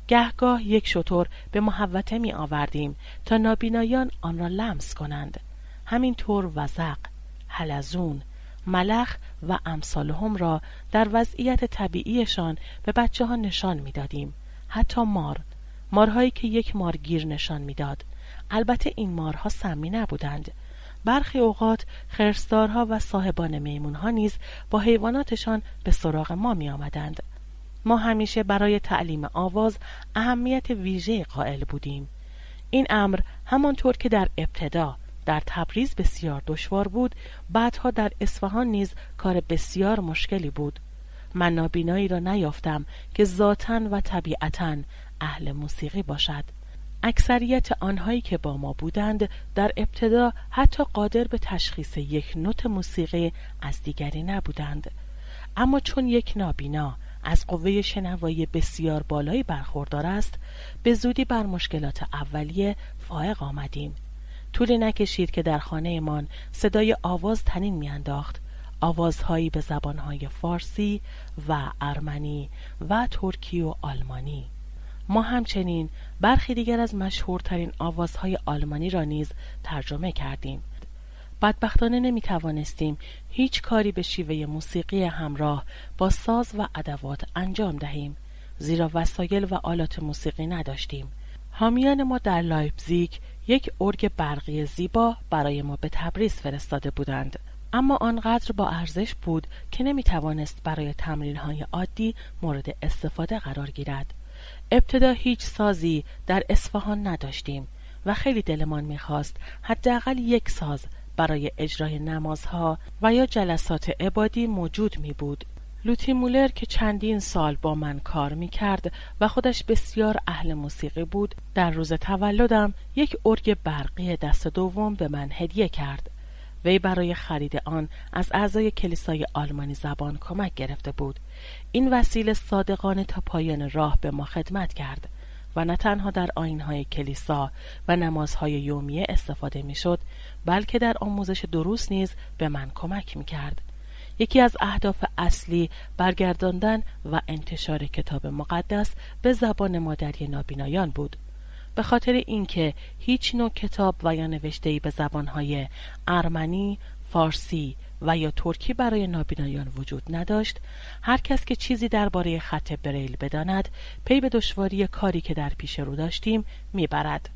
گهگاه یک شتر به محوطه می آوردیم تا نابینایان آن را لمس کنند. همینطور وزغ، حلزون، ملخ و امثالهم را در وضعیت طبیعیشان به بچه ها نشان می دادیم. حتی مارهایی که یک مارگیر نشان می داد. البته این مارها سمی نبودند. برخی اوقات خرسدارها و صاحبان میمونها نیز با حیواناتشان به سراغ ما می آمدند. ما همیشه برای تعلیم آواز اهمیت ویژه قائل بودیم. این امر همانطور که در ابتدا در تبریز بسیار دشوار بود، بعدها در اصفهان نیز کار بسیار مشکلی بود. من نابینایی را نیافتم که ذاتاً و طبیعتاً اهل موسیقی باشد. اکثریت آنهایی که با ما بودند در ابتدا حتی قادر به تشخیص یک نوت موسیقی از دیگری نبودند. اما چون یک نابینا از قوه شنوایی بسیار بالایی برخوردار است، به زودی بر مشکلات اولیه فائق آمدیم. طولی نکشید که در خانه‌مان صدای آواز طنین میانداخت، آوازهایی به زبانهای فارسی و ارمنی و ترکی و آلمانی. ما همچنین برخی دیگر از مشهورترین آوازهای آلمانی را نیز ترجمه کردیم. بدبختانه نمیتوانستیم هیچ کاری به شیوه موسیقی همراه با ساز و ادوات انجام دهیم، زیرا وسایل و آلات موسیقی نداشتیم. حامیان ما در لایپزیگ یک ارگ برقی زیبا برای ما به تبریز فرستاده بودند، اما آنقدر با ارزش بود که نمیتوانست برای تمرین‌های عادی مورد استفاده قرار گیرد. ابتدا هیچ سازی در اصفهان نداشتیم و خیلی دلمان می‌خواست حداقل یک ساز برای اجرای نمازها و یا جلسات عبادی موجود می بود. لوتی مولر که چندین سال با من کار می کرد و خودش بسیار اهل موسیقی بود، در روز تولدم یک ارگ برقی دست دوم به من هدیه کرد. وی برای خرید آن از اعضای کلیسای آلمانی زبان کمک گرفته بود. این وسیله صادقانه تا پایان راه به ما خدمت کرد و نه تنها در آیین‌های کلیسا و نمازهای یومیه استفاده می‌شد، بلکه در آموزش دروس نیز به من کمک می‌کرد. یکی از اهداف اصلی برگرداندن و انتشار کتاب مقدس به زبان مادری نابینایان بود. به خاطر اینکه هیچ نوع کتاب و یا نوشته‌ای به زبان‌های ارمنی، فارسی و یا ترکی برای نابینایان وجود نداشت، هر کس که چیزی درباره خط بریل بداند، پی به دشواری کاری که در پیش رو داشتیم میبرد.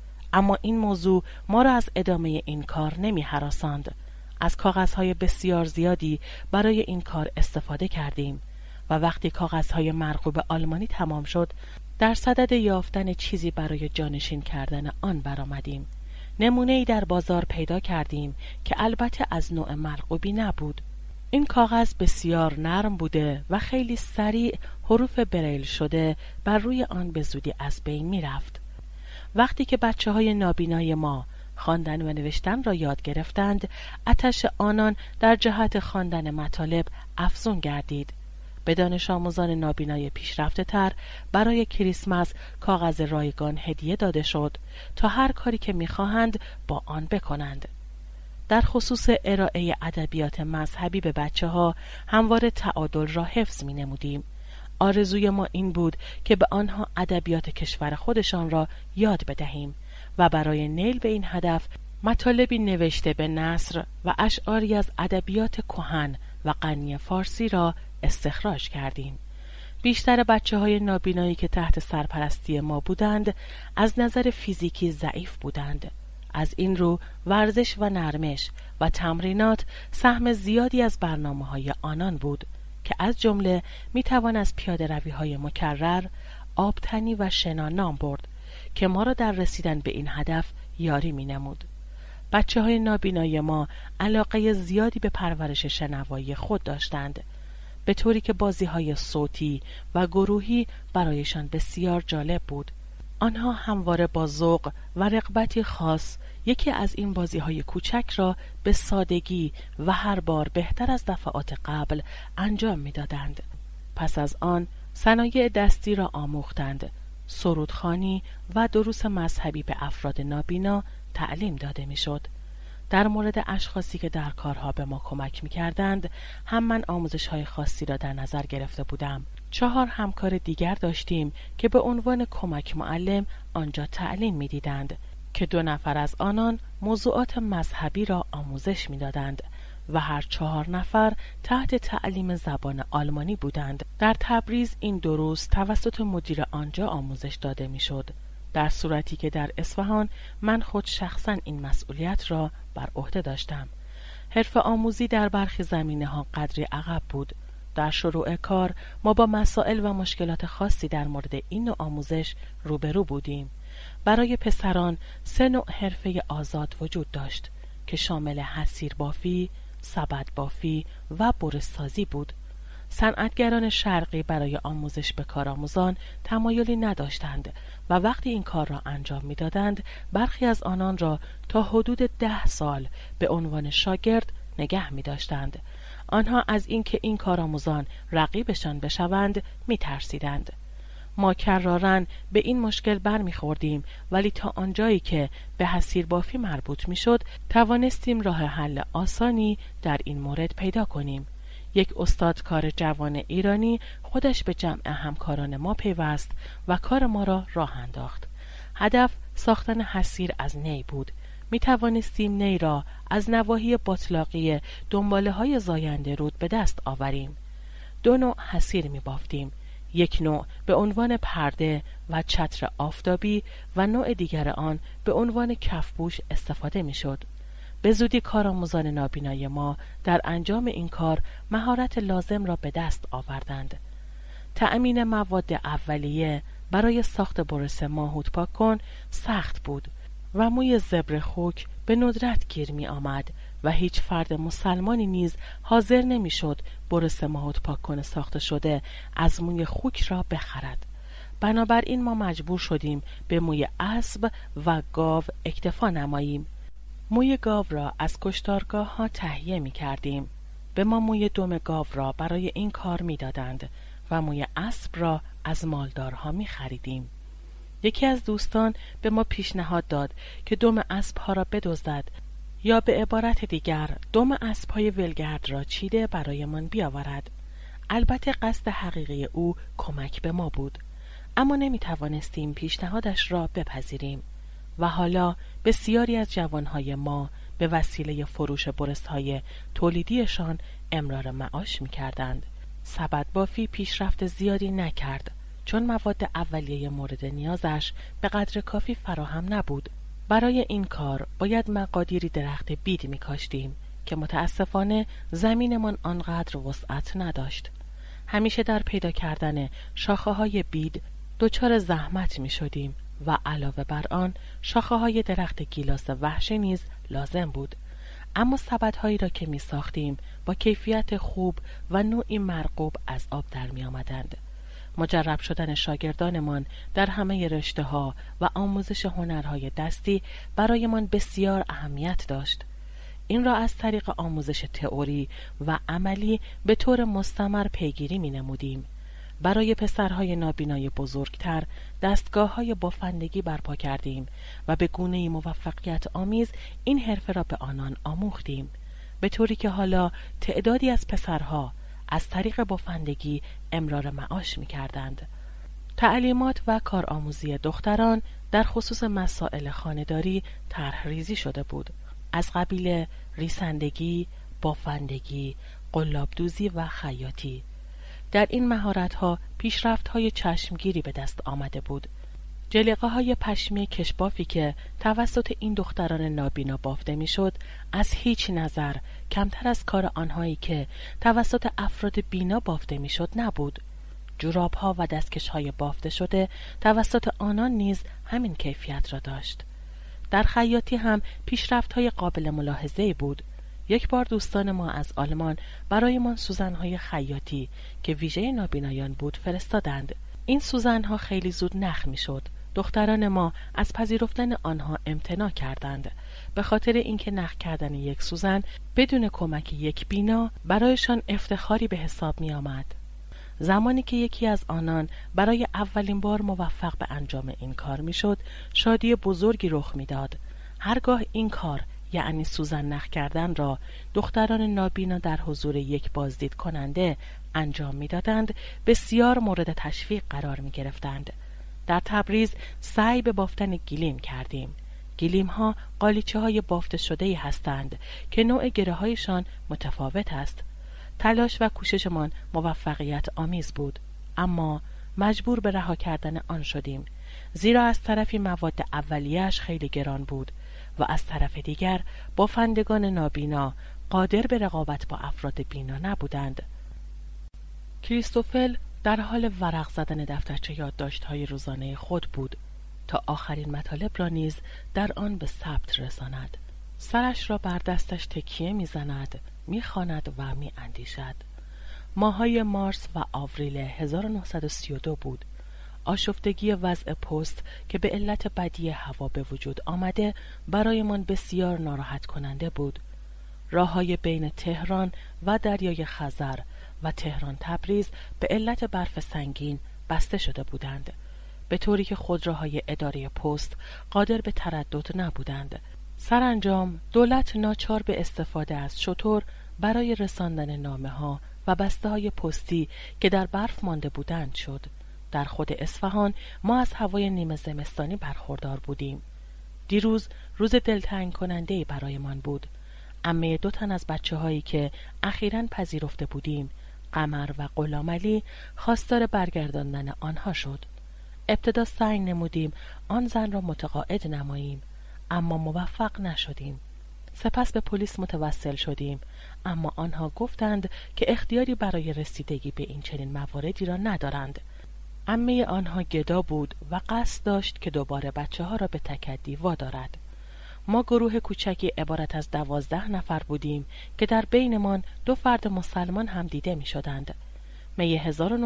اما این موضوع ما را از ادامه این کار نمی هراساند. از کاغذهای بسیار زیادی برای این کار استفاده کردیم و وقتی کاغذهای مرغوب آلمانی تمام شد، در صدد یافتن چیزی برای جانشین کردن آن برآمدیم. نمونه‌ای در بازار پیدا کردیم که البته از نوع مرغوبی نبود. این کاغذ بسیار نرم بوده و خیلی سریع حروف بریل شده بر روی آن به زودی از بین می رفت. وقتی که بچه‌های نابینای ما خواندن و نوشتن را یاد گرفتند، آتش آنان در جهت خواندن مطالب افزون گردید. به دانش آموزان نابینای پیشرفته تر برای کریسمس کاغذ رایگان هدیه داده شد تا هر کاری که می‌خواهند با آن بکنند. در خصوص ارائه ادبیات مذهبی به بچه‌ها همواره تعادل را حفظ می‌نمودیم. آرزوی ما این بود که به آنها ادبیات کشور خودشان را یاد بدهیم و برای نیل به این هدف مطالبی نوشته به نثر و اشعاری از ادبیات کهن و غنی فارسی را استخراج کردیم. بیشتر بچه‌های نابینایی که تحت سرپرستی ما بودند از نظر فیزیکی ضعیف بودند. از این رو ورزش و نرمش و تمرینات سهم زیادی از برنامه‌های آنان بود که از جمله میتوان از پیاده روی‌های مکرر، آبتنی و شنا نام برد که ما را در رسیدن به این هدف یاری می‌نمود. بچه‌های نابینای ما علاقه زیادی به پرورش شنوایی خود داشتند، به طوری که بازی‌های صوتی و گروهی برایشان بسیار جالب بود. آنها همواره با ذوق و رغبتی خاص یکی از این بازی‌های کوچک را به سادگی و هر بار بهتر از دفعات قبل انجام می‌دادند. پس از آن صنایع دستی را آموختند. سرودخوانی و دروس مذهبی به افراد نابینا تعلیم داده می‌شد. در مورد اشخاصی که در کارها به ما کمک می‌کردند هم من آموزش‌های خاصی را در نظر گرفته بودم. 4 همکار دیگر داشتیم که به عنوان کمک معلم آنجا تعلیم می‌دیدند که 2 نفر از آنان موضوعات مذهبی را آموزش می‌دادند و هر 4 نفر تحت تعلیم زبان آلمانی بودند. در تبریز این دروس توسط مدیر آنجا آموزش داده می‌شد، در صورتی که در اصفهان من خود شخصا این مسئولیت را بر عهده داشتم. حرفه آموزی در برخی زمینه‌ها قدری عقب بود. در شروع کار ما با مسائل و مشکلات خاصی در مورد این نوع آموزش روبرو بودیم. برای پسران 3 نوع حرفه آزاد وجود داشت که شامل حصیر بافی، سبد بافی و برس‌سازی بود. صنعتگران شرقی برای آموزش به کارآموزان تمایلی نداشتند و وقتی این کار را انجام می‌دادند برخی از آنان را تا حدود 10 سال به عنوان شاگرد نگه می‌داشتند. آنها از اینکه این کارآموزان رقیبشان بشوند می‌ترسیدند. ما کراراً به این مشکل برمیخوردیم، ولی تا آنجایی که به حصیر بافی مربوط میشد توانستیم راه حل آسانی در این مورد پیدا کنیم. یک استادکار جوان ایرانی خودش به جمع همکاران ما پیوست و کار ما را راه انداخت. هدف ساختن حصیر از نی بود. می توانستیم نی را از نواحی باطلاقی دنباله‌های زاینده رود به دست آوریم. 2 نوع حصیر می بافتیم. یک نوع به عنوان پرده و چتر آفتابی و نوع دیگر آن به عنوان کفپوش استفاده می شد. به زودی کارآموزان نابینای ما در انجام این کار مهارت لازم را به دست آوردند. تأمین مواد اولیه برای ساخت برس ماهوت پاک کن سخت بود و موی زبر خوک به ندرت گیر می آمد و هیچ فرد مسلمانی نیز حاضر نمی شد برس ماهوت پاک کن ساخته شده از موی خوک را بخرد. بنابراین ما مجبور شدیم به موی اسب و گاو اکتفا نماییم. موی گاو را از کشتارگاه ها تهیه می کردیم. به ما موی دم گاو را برای این کار می دادند و موی اسب را از مالدارها می خریدیم. یکی از دوستان به ما پیشنهاد داد که دم اسب ها را بدزدد یا به عبارت دیگر دم اسب های ولگرد را چیده برایمان بیاورد. البته قصد حقیقی او کمک به ما بود، اما نمی توانستیم پیشنهادش را بپذیریم و حالا بسیاری از جوانهای ما به وسیله فروش برس‌های تولیدیشان امرار معاش می‌کردند. سبد بافی پیشرفت زیادی نکرد چون مواد اولیه مورد نیازش به قدر کافی فراهم نبود. برای این کار باید مقادیری درخت بید می‌کاشتیم که متاسفانه زمینمان آنقدر وسعت نداشت. همیشه در پیدا کردن شاخه‌های بید دچار زحمت می‌شدیم و علاوه بر آن شاخه‌های درخت گیلاس وحشی نیز لازم بود. اما سبدهایی را که می ساختیم با کیفیت خوب و نوعی مرغوب از آب در می آمدند. مجرب شدن شاگردانمان در همه رشته‌ها و آموزش هنرهای دستی برایمان بسیار اهمیت داشت. این را از طریق آموزش تئوری و عملی به طور مستمر پیگیری می نمودیم. برای پسرهای نابینای بزرگتر دستگاه‌های بافندگی برپا کردیم و به گونه‌ای موفقیت آمیز این حرفه را به آنان آموختیم، به طوری که حالا تعدادی از پسرها از طریق بافندگی امرار معاش می‌کردند. تعلیمات و کارآموزی دختران در خصوص مسائل خانه‌داری طرح‌ریزی شده بود، از قبیل ریسندگی، بافندگی، قلابدوزی و خیاطی. در این مهارت‌ها پیشرفت‌های چشمگیری به دست آمده بود. جلیقه‌های پشمی کشبافی که توسط این دختران نابینا بافته می‌شد، از هیچ نظر کمتر از کار آنهایی که توسط افراد بینا بافته می‌شد نبود. جوراب‌ها و دستکش‌های بافته شده توسط آنان نیز همین کیفیت را داشت. در خیاطی هم پیشرفت‌های قابل ملاحظه‌ای بود. یک بار دوستان ما از آلمان برایمان سوزن‌های خیاطی که ویژه نابینایان بود فرستادند. این سوزن‌ها خیلی زود نخ می‌شد. دختران ما از پذیرفتن آنها امتناع کردند، به خاطر اینکه نخ کردن یک سوزن بدون کمک یک بینا برایشان افتخاری به حساب می‌آمد. زمانی که یکی از آنان برای اولین بار موفق به انجام این کار می‌شد، شادی بزرگی رخ می‌داد. هرگاه این کار یعنی سوزن نخ کردن را دختران نابینا در حضور یک بازدید کننده انجام می‌دادند، بسیار مورد تشویق قرار می‌گرفتند. در تبریز سعی به بافتن گلیم کردیم. گلیم ها قالیچه های بافته شده‌ای هستند که نوع گره هایشان متفاوت است. تلاش و کوششمان موفقیت آمیز بود، اما مجبور به رها کردن آن شدیم، زیرا از طرفی مواد اولیه‌اش خیلی گران بود و از طرف دیگر بافندگان نابینا قادر به رقابت با افراد بینا نبودند. کریستوفل در حال ورق زدن دفترچه یادداشت‌های روزانه خود بود تا آخرین مطالب را نیز در آن به ثبت رساند. سرش را بر دستش تکیه می‌زند، می‌خواند و می‌اندیشد. ماه‌های مارس و آوریل 1932 بود. آشفتگی وضع پست که به علت بدی هوا به وجود آمده برایمان بسیار ناراحت کننده بود. راه‌های بین تهران و دریای خزر و تهران تبریز به علت برف سنگین بسته شده بودند، به طوری که خودروهای اداره پست قادر به تردد نبودند. سرانجام دولت ناچار به استفاده از شتر برای رساندن نامه‌ها و بسته‌های پستی که در برف مانده بودند شد. در خود اصفهان ما از هوای نیمه زمستانی برخوردار بودیم. دیروز روز دلتنگ کننده‌ای برایمان بود. عمه 2 تن از بچه‌هایی که اخیراً پذیرفته بودیم، قمر و غلامعلی، خواستار برگرداندن آنها شد. ابتدا سعی نمودیم آن زن را متقاعد نماییم، اما موفق نشدیم. سپس به پلیس متوسل شدیم، اما آنها گفتند که اختیاری برای رسیدگی به این چنین مواردی را ندارند. عمه آنها گدا بود و قصد داشت که دوباره بچه‌ها را به تکدی وادارد. ما گروه کوچکی عبارت از 12 نفر بودیم که در بینمان 2 فرد مسلمان هم دیده می شدند. می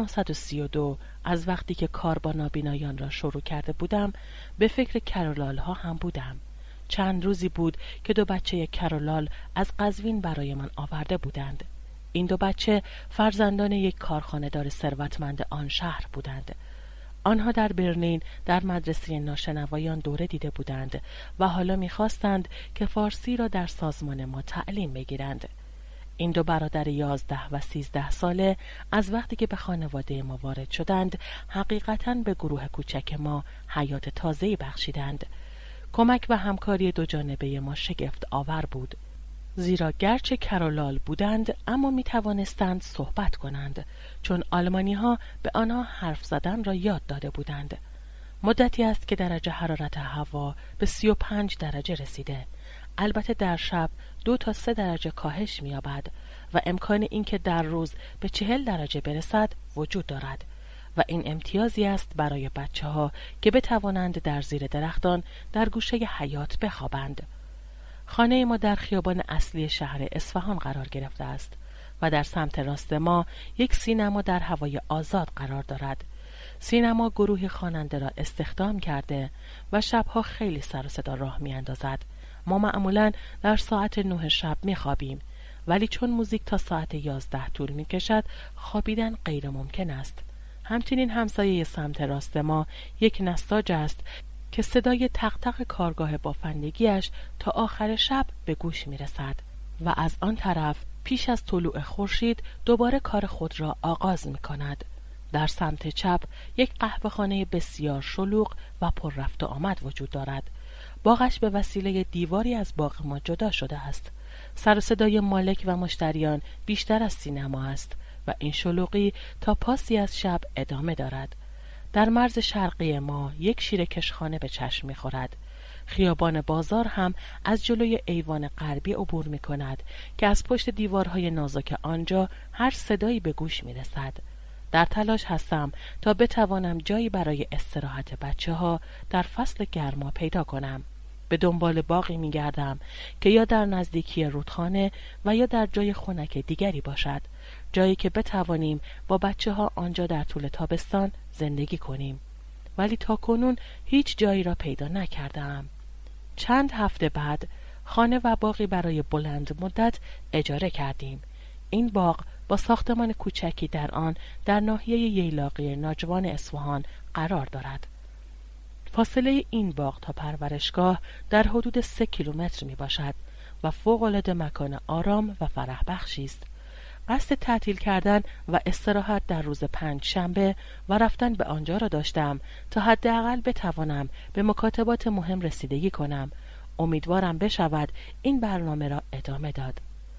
1932 از وقتی که کار با نابینایان را شروع کرده بودم به فکر کرولال ها هم بودم. چند روزی بود که 2 بچه کرولال از قزوین برای من آورده بودند. این 2 بچه فرزندان یک کارخانه‌دار ثروتمند آن شهر بودند. آنها در برلین در مدرسه ناشنوایان دوره دیده بودند و حالا می‌خواستند که فارسی را در سازمان ما تعلیم بگیرند. این 2 برادر 11 و 13 ساله از وقتی که به خانواده ما وارد شدند حقیقتاً به گروه کوچک ما حیات تازه‌ای بخشیدند. کمک و همکاری 2 جانبه ما شگفت آور بود، زیرا گرچه کرولال بودند اما می توانستند صحبت کنند، چون آلمانی ها به آنها حرف زدن را یاد داده بودند. مدتی است که درجه حرارت هوا به 35 درجه رسیده. البته در شب 2 تا 3 درجه کاهش می یابد و امکان اینکه در روز به 40 درجه برسد وجود دارد و این امتیازی است برای بچه ها که بتوانند در زیر درختان در گوشه حیاط بخوابند. خانه ما در خیابان اصلی شهر اصفهان قرار گرفته است و در سمت راست ما یک سینما در هوای آزاد قرار دارد. سینما گروهی خواننده را استخدام کرده و شبها خیلی سر و صدا راه می اندازد. ما معمولاً در ساعت 9 شب می خوابیم، ولی چون موزیک تا ساعت 11 طول می کشد خوابیدن غیر ممکن است. همچنین همسایه سمت راست ما یک نساج است که صدای تق تق کارگاه بافندگیش تا آخر شب به گوش می رسد و از آن طرف پیش از طلوع خورشید دوباره کار خود را آغاز می کند. در سمت چپ یک قهوه‌خانه بسیار شلوغ و پر رفت و آمد وجود دارد. باغش به وسیله دیواری از باغ ما جدا شده است. سر و صدای مالک و مشتریان بیشتر از سینما است و این شلوغی تا پاسی از شب ادامه دارد. در مرز شرقی ما یک شیرکشخانه به چشم می‌خورد. خیابان بازار هم از جلوی ایوان غربی عبور می‌کند که از پشت دیوارهای نازک آنجا هر صدایی به گوش می‌رسد. در تلاش هستم تا بتوانم جایی برای استراحت بچه‌ها در فصل گرما پیدا کنم. به دنبال باغی می‌گردم که یا در نزدیکی رودخانه و یا در جای خنک دیگری باشد، جایی که بتوانیم با بچه‌ها آنجا در طول تابستان زندگی کنیم. ولی تا کنون هیچ جایی را پیدا نکردم. چند هفته بعد خانه و باغی برای بلند مدت اجاره کردیم. این باغ با ساختمان کوچکی در آن در ناحیه ییلاقی ناجوان اصفهان قرار دارد. فاصله این باغ تا پرورشگاه در حدود 3 کیلومتر می باشد و فوق‌العاده مکان آرام و فرح بخشی است. قصد تعطیل کردن و استراحت در روز پنجشنبه و رفتن به آنجا را داشتم تا حداقل بتوانم به مکاتبات مهم رسیدگی کنم. امیدوارم بشود این برنامه را ادامه داد.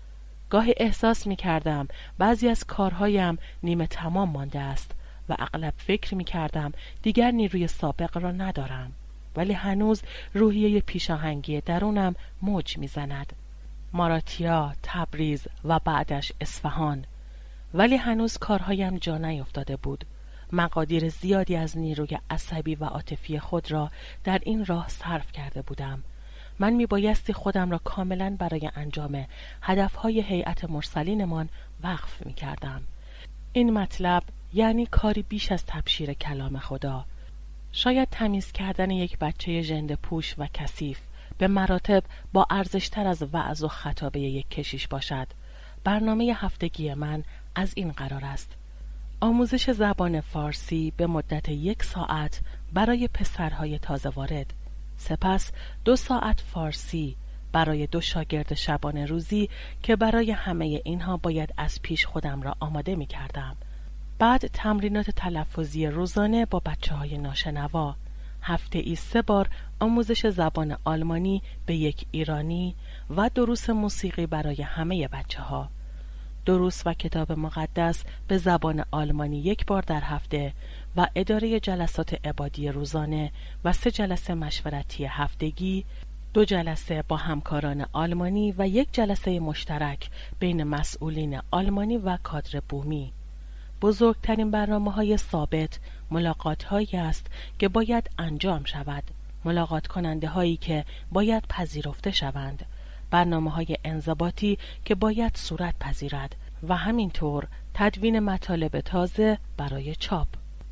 گاهی احساس می کردم بعضی از کارهایم نیمه تمام مانده است و اغلب فکر می کردم دیگر نیروی سابق را ندارم، ولی هنوز روحیه پیشاهنگی درونم موج می زند. ماراتیا، تبریز و بعدش اصفهان. ولی هنوز کارهایم جا نیفتاده بود. مقادیر زیادی از نیروی عصبی و عاطفی خود را در این راه صرف کرده بودم. من میبایستی خودم را کاملا برای انجام هدفهای هیئت مرسلینمان وقف میکردم. این مطلب یعنی کاری بیش از تبشیر کلام خدا. شاید تمیز کردن یک بچه ژنده پوش و کثیف به مراتب با ارزشتر از وعظ و خطابه یک کشیش باشد. برنامه هفتگی من از این قرار است: آموزش زبان فارسی به مدت 1 ساعت برای پسرهای تازه وارد، سپس 2 ساعت فارسی برای 2 شاگرد شبانه روزی که برای همه اینها باید از پیش خودم را آماده می کردم. بعد تمرینات تلفظی روزانه با بچه‌های ناشنوا، هفته‌ای 3 بار آموزش زبان آلمانی به 1 ایرانی و دروس موسیقی برای همه بچه‌ها. دروس و کتاب مقدس به زبان آلمانی 1 بار در هفته و اداره جلسات عبادی روزانه و 3 جلسه مشورتی هفتگی، 2 جلسه با همکاران آلمانی و 1 جلسه مشترک بین مسئولین آلمانی و کادر بومی. بزرگترین برنامه‌های ثابت ملاقات‌هایی است که باید انجام شود، ملاقات کننده هایی که باید پذیرفته شوند، برنامه‌های انضباطی که باید صورت پذیرد و همینطور تدوین مطالب تازه برای چاپ.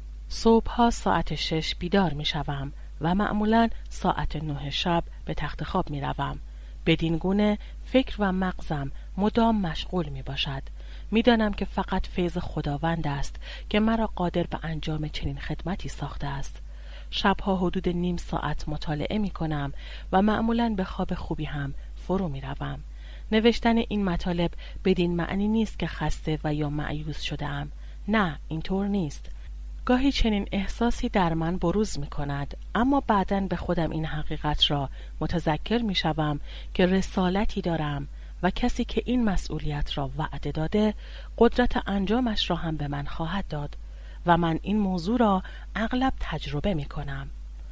صبح‌ها ساعت 6 بیدار می‌شوم و معمولاً ساعت 9 شب به تخت خواب می‌روم. بدین گونه فکر و مغزم مدام مشغول می‌باشد. می‌دانم که فقط فیض خداوند است که مرا قادر به انجام چنین خدمتی ساخته است. شب‌ها حدود نیم ساعت مطالعه می‌کنم و معمولاً به خواب خوبی هم فرو می‌روم. نوشتن این مطالب بدین معنی نیست که خسته و یا مایوس شده‌ام. نه، اینطور نیست. گاهی چنین احساسی در من بروز می‌کند، اما بعداً به خودم این حقیقت را متذکر می‌شوم که رسالتی دارم و کسی که این مسئولیت را وعده داده قدرت انجامش را هم به من خواهد داد و من این موضوع را اغلب تجربه می‌کنم.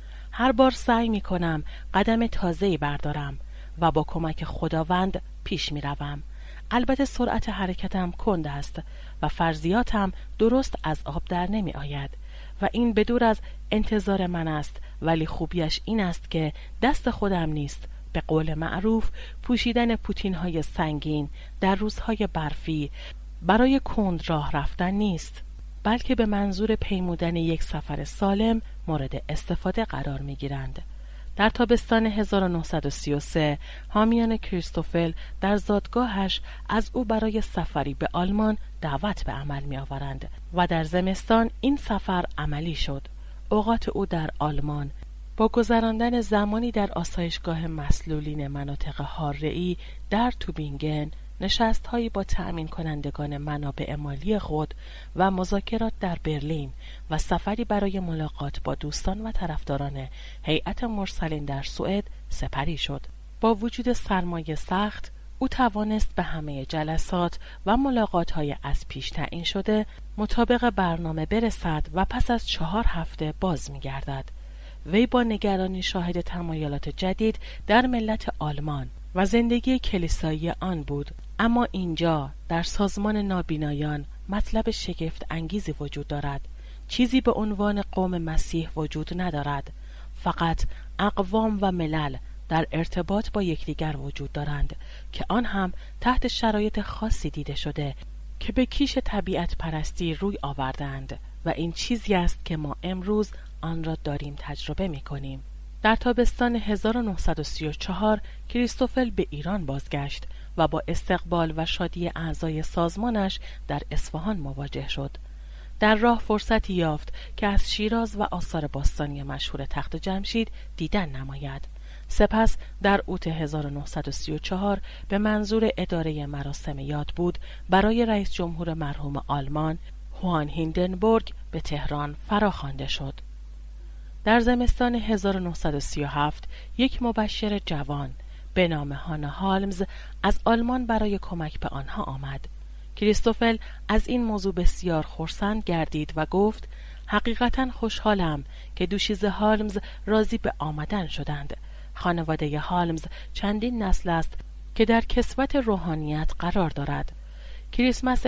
هر بار سعی می‌کنم قدم تازه‌ای بردارم و با کمک خداوند پیش می‌روم. البته سرعت حرکتم کند است و فرضیاتم درست از آب در نمی آید و این بدور از انتظار من است، ولی خوبیش این است که دست خودم نیست. به قول معروف پوشیدن پوتین‌های سنگین در روزهای برفی برای کند راه رفتن نیست، بلکه به منظور پیمودن یک سفر سالم مورد استفاده قرار می‌گیرند. در تابستان 1933 حامیان کریستوفل در زادگاهش از او برای سفری به آلمان دعوت به عمل می آورند و در زمستان این سفر عملی شد. اوقات او در آلمان با گذراندن زمانی در آسایشگاه مسلولین مناطق حاره‌ای در توبینگن، نشست‌هایی با تأمین کنندگان منابع مالی خود و مذاکرات در برلین و سفری برای ملاقات با دوستان و طرفداران هیئت مرسلین در سوئد سپری شد. با وجود سرمایه سخت، او توانست به همه جلسات و ملاقات‌های از پیش تعیین شده مطابق برنامه برسد و پس از 4 هفته باز می‌گردد. وی با نگرانی شاهد تمایلات جدید در ملت آلمان و زندگی کلیسایی آن بود. اما اینجا در سازمان نابینایان مطلب شگفت انگیزی وجود دارد. چیزی به عنوان قوم مسیح وجود ندارد. فقط اقوام و ملل در ارتباط با یکدیگر وجود دارند که آن هم تحت شرایط خاصی دیده شده که به کیش طبیعت پرستی روی آوردند و این چیزی است که ما امروز آن را داریم تجربه می کنیم. در تابستان 1934 کریستوفل به ایران بازگشت و با استقبال و شادی اعضای سازمانش در اصفهان مواجه شد. در راه فرصتی یافت که از شیراز و آثار باستانی مشهور تخت جمشید دیدن نماید. سپس در اوت 1934 به منظور اداره مراسم یاد بود برای رئیس جمهور مرحوم آلمان هوان هیندنبورگ به تهران فراخوانده شد. در زمستان 1937 یک مبشر جوان به نام هانا هالمز از آلمان برای کمک به آنها آمد. کریستوفل از این موضوع بسیار خرسند گردید و گفت حقیقتاً خوشحالم که دوشیزه هالمز راضی به آمدن شدند. خانواده هالمز چندین نسل است که در کسوت روحانیت قرار دارد. کریسمس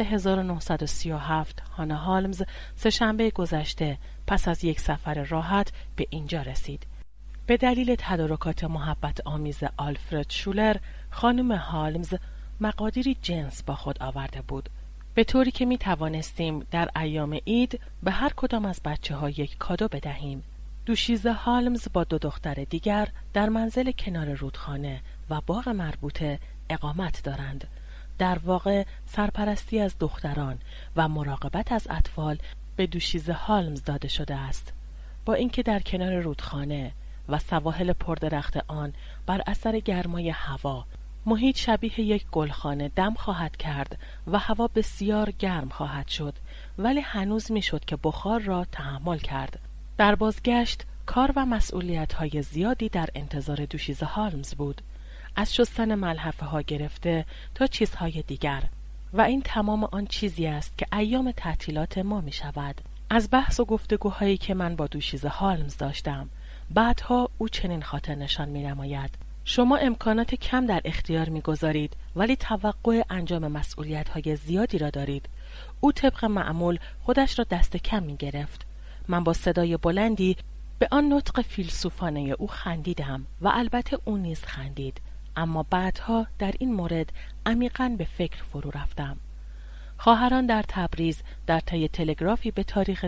1937 هانا هالمز سه‌شنبه گذشته پس از یک سفر راحت به اینجا رسید. به دلیل تدارکات محبت آمیز آلفرد شولر، خانم هالمز مقادیری جنس با خود آورده بود، به طوری که می توانستیم در ایام عید به هر کدام از بچه ها یک کادو بدهیم. دوشیزه هالمز با 2 دختر دیگر در منزل کنار رودخانه و باغ مربوطه اقامت دارند. در واقع سرپرستی از دختران و مراقبت از اطفال به دوشیزه هالمز داده شده است. با اینکه در کنار رودخانه و سواحل پردرخت آن بر اثر گرمای هوا محیط شبیه یک گلخانه دم خواهد کرد و هوا بسیار گرم خواهد شد، ولی هنوز میشد که بخار را تحمل کرد. در بازگشت کار و مسئولیت‌های زیادی در انتظار دوشیزه هالمز بود، از شستن ملحفه ها گرفته تا چیزهای دیگر، و این تمام آن چیزی است که ایام تعطیلات ما می شود. از بحث و گفتگوهایی که من با دوشیزه هالمز داشتم، بعدها او چنین خاطر نشان می نماید: شما امکانات کم در اختیار می گذارید ولی توقع انجام مسئولیت های زیادی را دارید. او طبق معمول خودش را دست کم می گرفت. من با صدای بلندی به آن نطق فیلسوفانه او خندیدم و البته او نیز خندید، اما بعدها در این مورد عمیقاً به فکر فرو رفتم. خواهران در تبریز در طی تلگرافی به تاریخ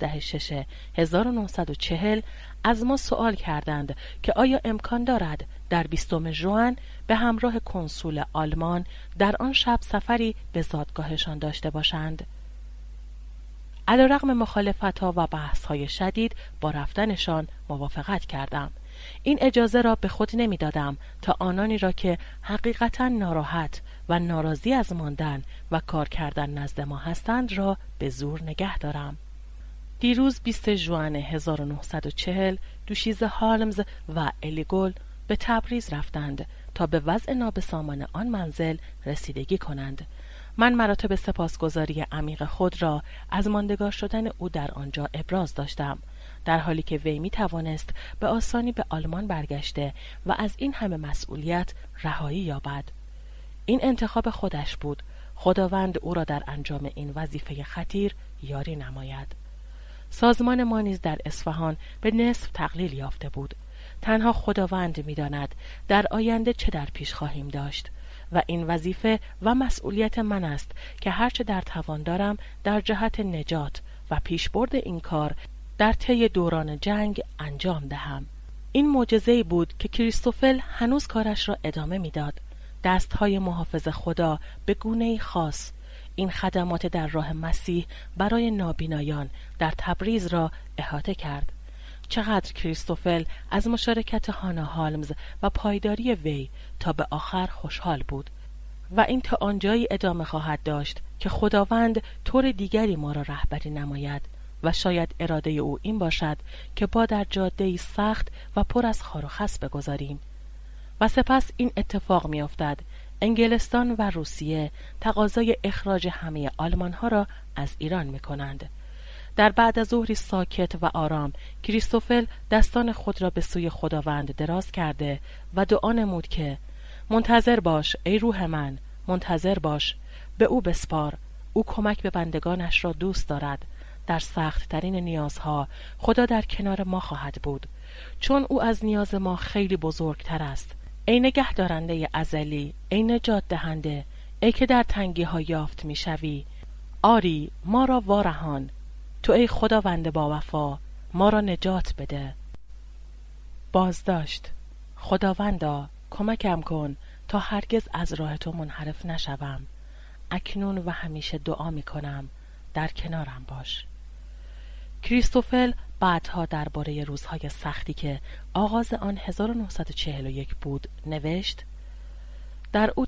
13/6/1940 از ما سوال کردند که آیا امکان دارد در 20 ژوئن به همراه کنسول آلمان در آن شب سفری به زادگاهشان داشته باشند. علیرغم مخالفت‌ها و بحث‌های شدید با رفتنشان موافقت کردم. این اجازه را به خود نمی‌دادم تا آنانی را که حقیقتاً ناراحت و ناراضی از ماندن و کار کردن نزد ما هستند را به زور نگه دارم. دیروز 20 ژوئن 1940 دوشیزه هالمز و الیگول به تبریز رفتند تا به وضع نابسامان آن منزل رسیدگی کنند. من مراتب سپاسگزاری عمیق خود را از ماندگار شدن او در آنجا ابراز داشتم، در حالی که وی می توانست به آسانی به آلمان برگشته و از این همه مسئولیت رهایی یابد. این انتخاب خودش بود. خداوند او را در انجام این وظیفه خطیر یاری نماید. سازمان ما نیز در اصفهان به نصف تقلیل یافته بود. تنها خداوند می‌داند در آینده چه در پیش خواهیم داشت و این وظیفه و مسئولیت من است که هرچه در توان دارم در جهت نجات و پیشبرد این کار در طی دوران جنگ انجام دهم. این معجزه‌ای بود که کریستوفل هنوز کارش را ادامه می‌داد. دست‌های محافظ خدا به گونه‌ای خاص این خدمات در راه مسیح برای نابینایان در تبریز را احاطه کرد. چقدر کریستوفل از مشارکت هانا هالمز و پایداری وی تا به آخر خوشحال بود و این تا آنجایی ادامه خواهد داشت که خداوند طور دیگری ما را رهبری نماید و شاید اراده او این باشد که با در جاده‌ای سخت و پر از خار و خس بگذاریم. و سپس این اتفاق می افتد: انگلستان و روسیه تقاضای اخراج همه آلمان‌ها را از ایران می کنند. در بعد از ظهری ساکت و آرام کریستوفل دستان خود را به سوی خداوند دراز کرده و دعا نمود که منتظر باش ای روح من، منتظر باش، به او بسپار، او کمک به بندگانش را دوست دارد. در سخت ترین نیازها خدا در کنار ما خواهد بود، چون او از نیاز ما خیلی بزرگتر است. ای نگه دارنده ازلی، ای نجات دهنده، ای که در تنگی ها یافت می شوی، آری ما را وارهان، تو ای خداوند با وفا ما را نجات بده. بازداشت: خداوندا کمکم کن تا هرگز از راه تو منحرف نشوم. اکنون و همیشه دعا می کنم، در کنارم باش. کریستوفل بعدها درباره روزهای سختی که آغاز آن 1941 بود نوشت: در اوت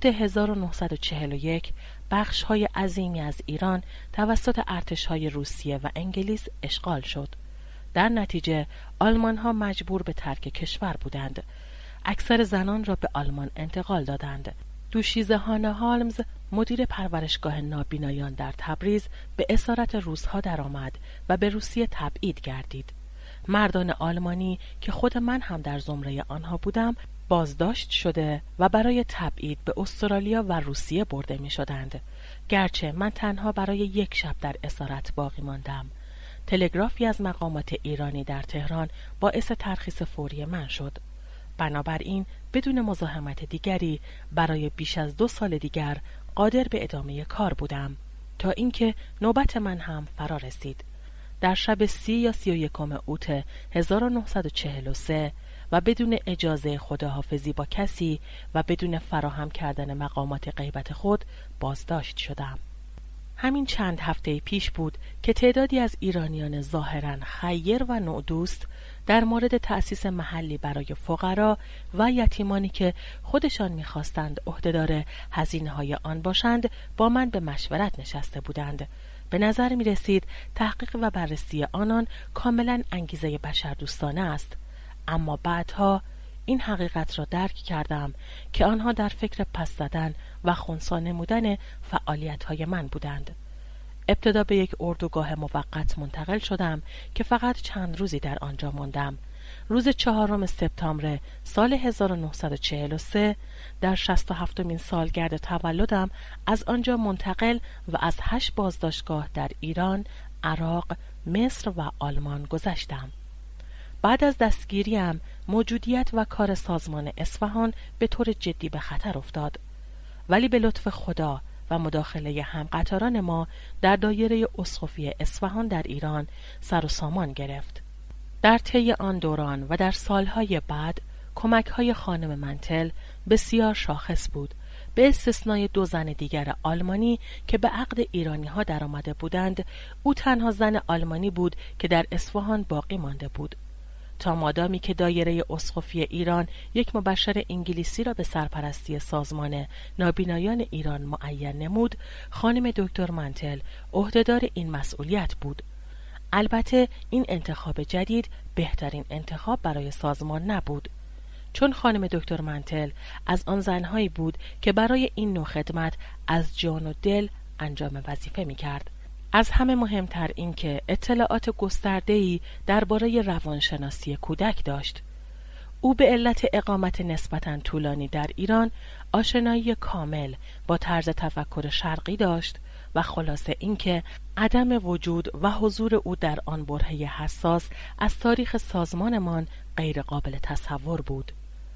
1941 بخش‌های عظیمی از ایران توسط ارتش‌های روسیه و انگلیس اشغال شد. در نتیجه آلمان‌ها مجبور به ترک کشور بودند. اکثر زنان را به آلمان انتقال دادند. دوشیزه هانا هالمز، مدیر پرورشگاه نابینایان در تبریز، به اسارت روس‌ها درآمد و به روسیه تبعید گردید. مردان آلمانی که خود من هم در زمره آنها بودم بازداشت شده و برای تبعید به استرالیا و روسیه برده می شدند. گرچه من تنها برای یک شب در اسارت باقی ماندم. تلگرافی از مقامات ایرانی در تهران باعث ترخیص فوری من شد. بنابراین بدون مزاحمت دیگری برای بیش از 2 سال دیگر قادر به ادامه کار بودم تا اینکه نوبت من هم فرا رسید. در شب 30 یا 31 اوت 1943 و بدون اجازه خداحافظی با کسی و بدون فراهم کردن مقامات غیبت خود بازداشت شدم. همین چند هفته پیش بود که تعدادی از ایرانیان ظاهراً خیر و نودوست در مورد تأسیس محلی برای فقرا و یتیمانی که خودشان می‌خواستند عهدهدار هزینه‌های آن باشند با من به مشورت نشسته بودند. به نظر می‌رسید تحقیق و بررسی آنان کاملاً انگیزه بشردوستانه است، اما بعدها این حقیقت را درک کردم که آنها در فکر پس زدن و خنثی نمودن فعالیت‌های من بودند. ابتدا به یک اردوگاه موقت منتقل شدم که فقط چند روزی در آنجا ماندم. روز 4 سپتامبر سال 1943 در 67مین سالگرد تولدم از آنجا منتقل و از 8 بازداشتگاه در ایران، عراق، مصر و آلمان گذشتم. بعد از دستگیریم موجودیت و کار سازمان اصفهان به طور جدی به خطر افتاد، ولی به لطف خدا و مداخله همقطاران ما در دایره اسقفی اصفهان در ایران سر و سامان گرفت. در طی آن دوران و در سالهای بعد کمک‌های خانم منتل بسیار شاخص بود، به استثنای 2 زن دیگر آلمانی که به عقد ایرانی‌ها درآمده بودند. او تنها زن آلمانی بود که در اصفهان باقی مانده بود. تا مادامی که دایره اسقفی ایران یک مبشر انگلیسی را به سرپرستی سازمان نابینایان ایران معین نمود، خانم دکتر منتل عهدهدار این مسئولیت بود. البته این انتخاب جدید بهترین انتخاب برای سازمان نبود، چون خانم دکتر منتل از آن زنهایی بود که برای این نوع خدمت از جان و دل انجام وظیفه می کرد. از همه مهمتر این که اطلاعات گسترده‌ای درباره روانشناسی کودک داشت. او به علت اقامت نسبتاً طولانی در ایران آشنایی کامل با طرز تفکر شرقی داشت و خلاصه اینکه عدم وجود و حضور او در آن برهه حساس از تاریخ سازمانمان غیر قابل تصور بود.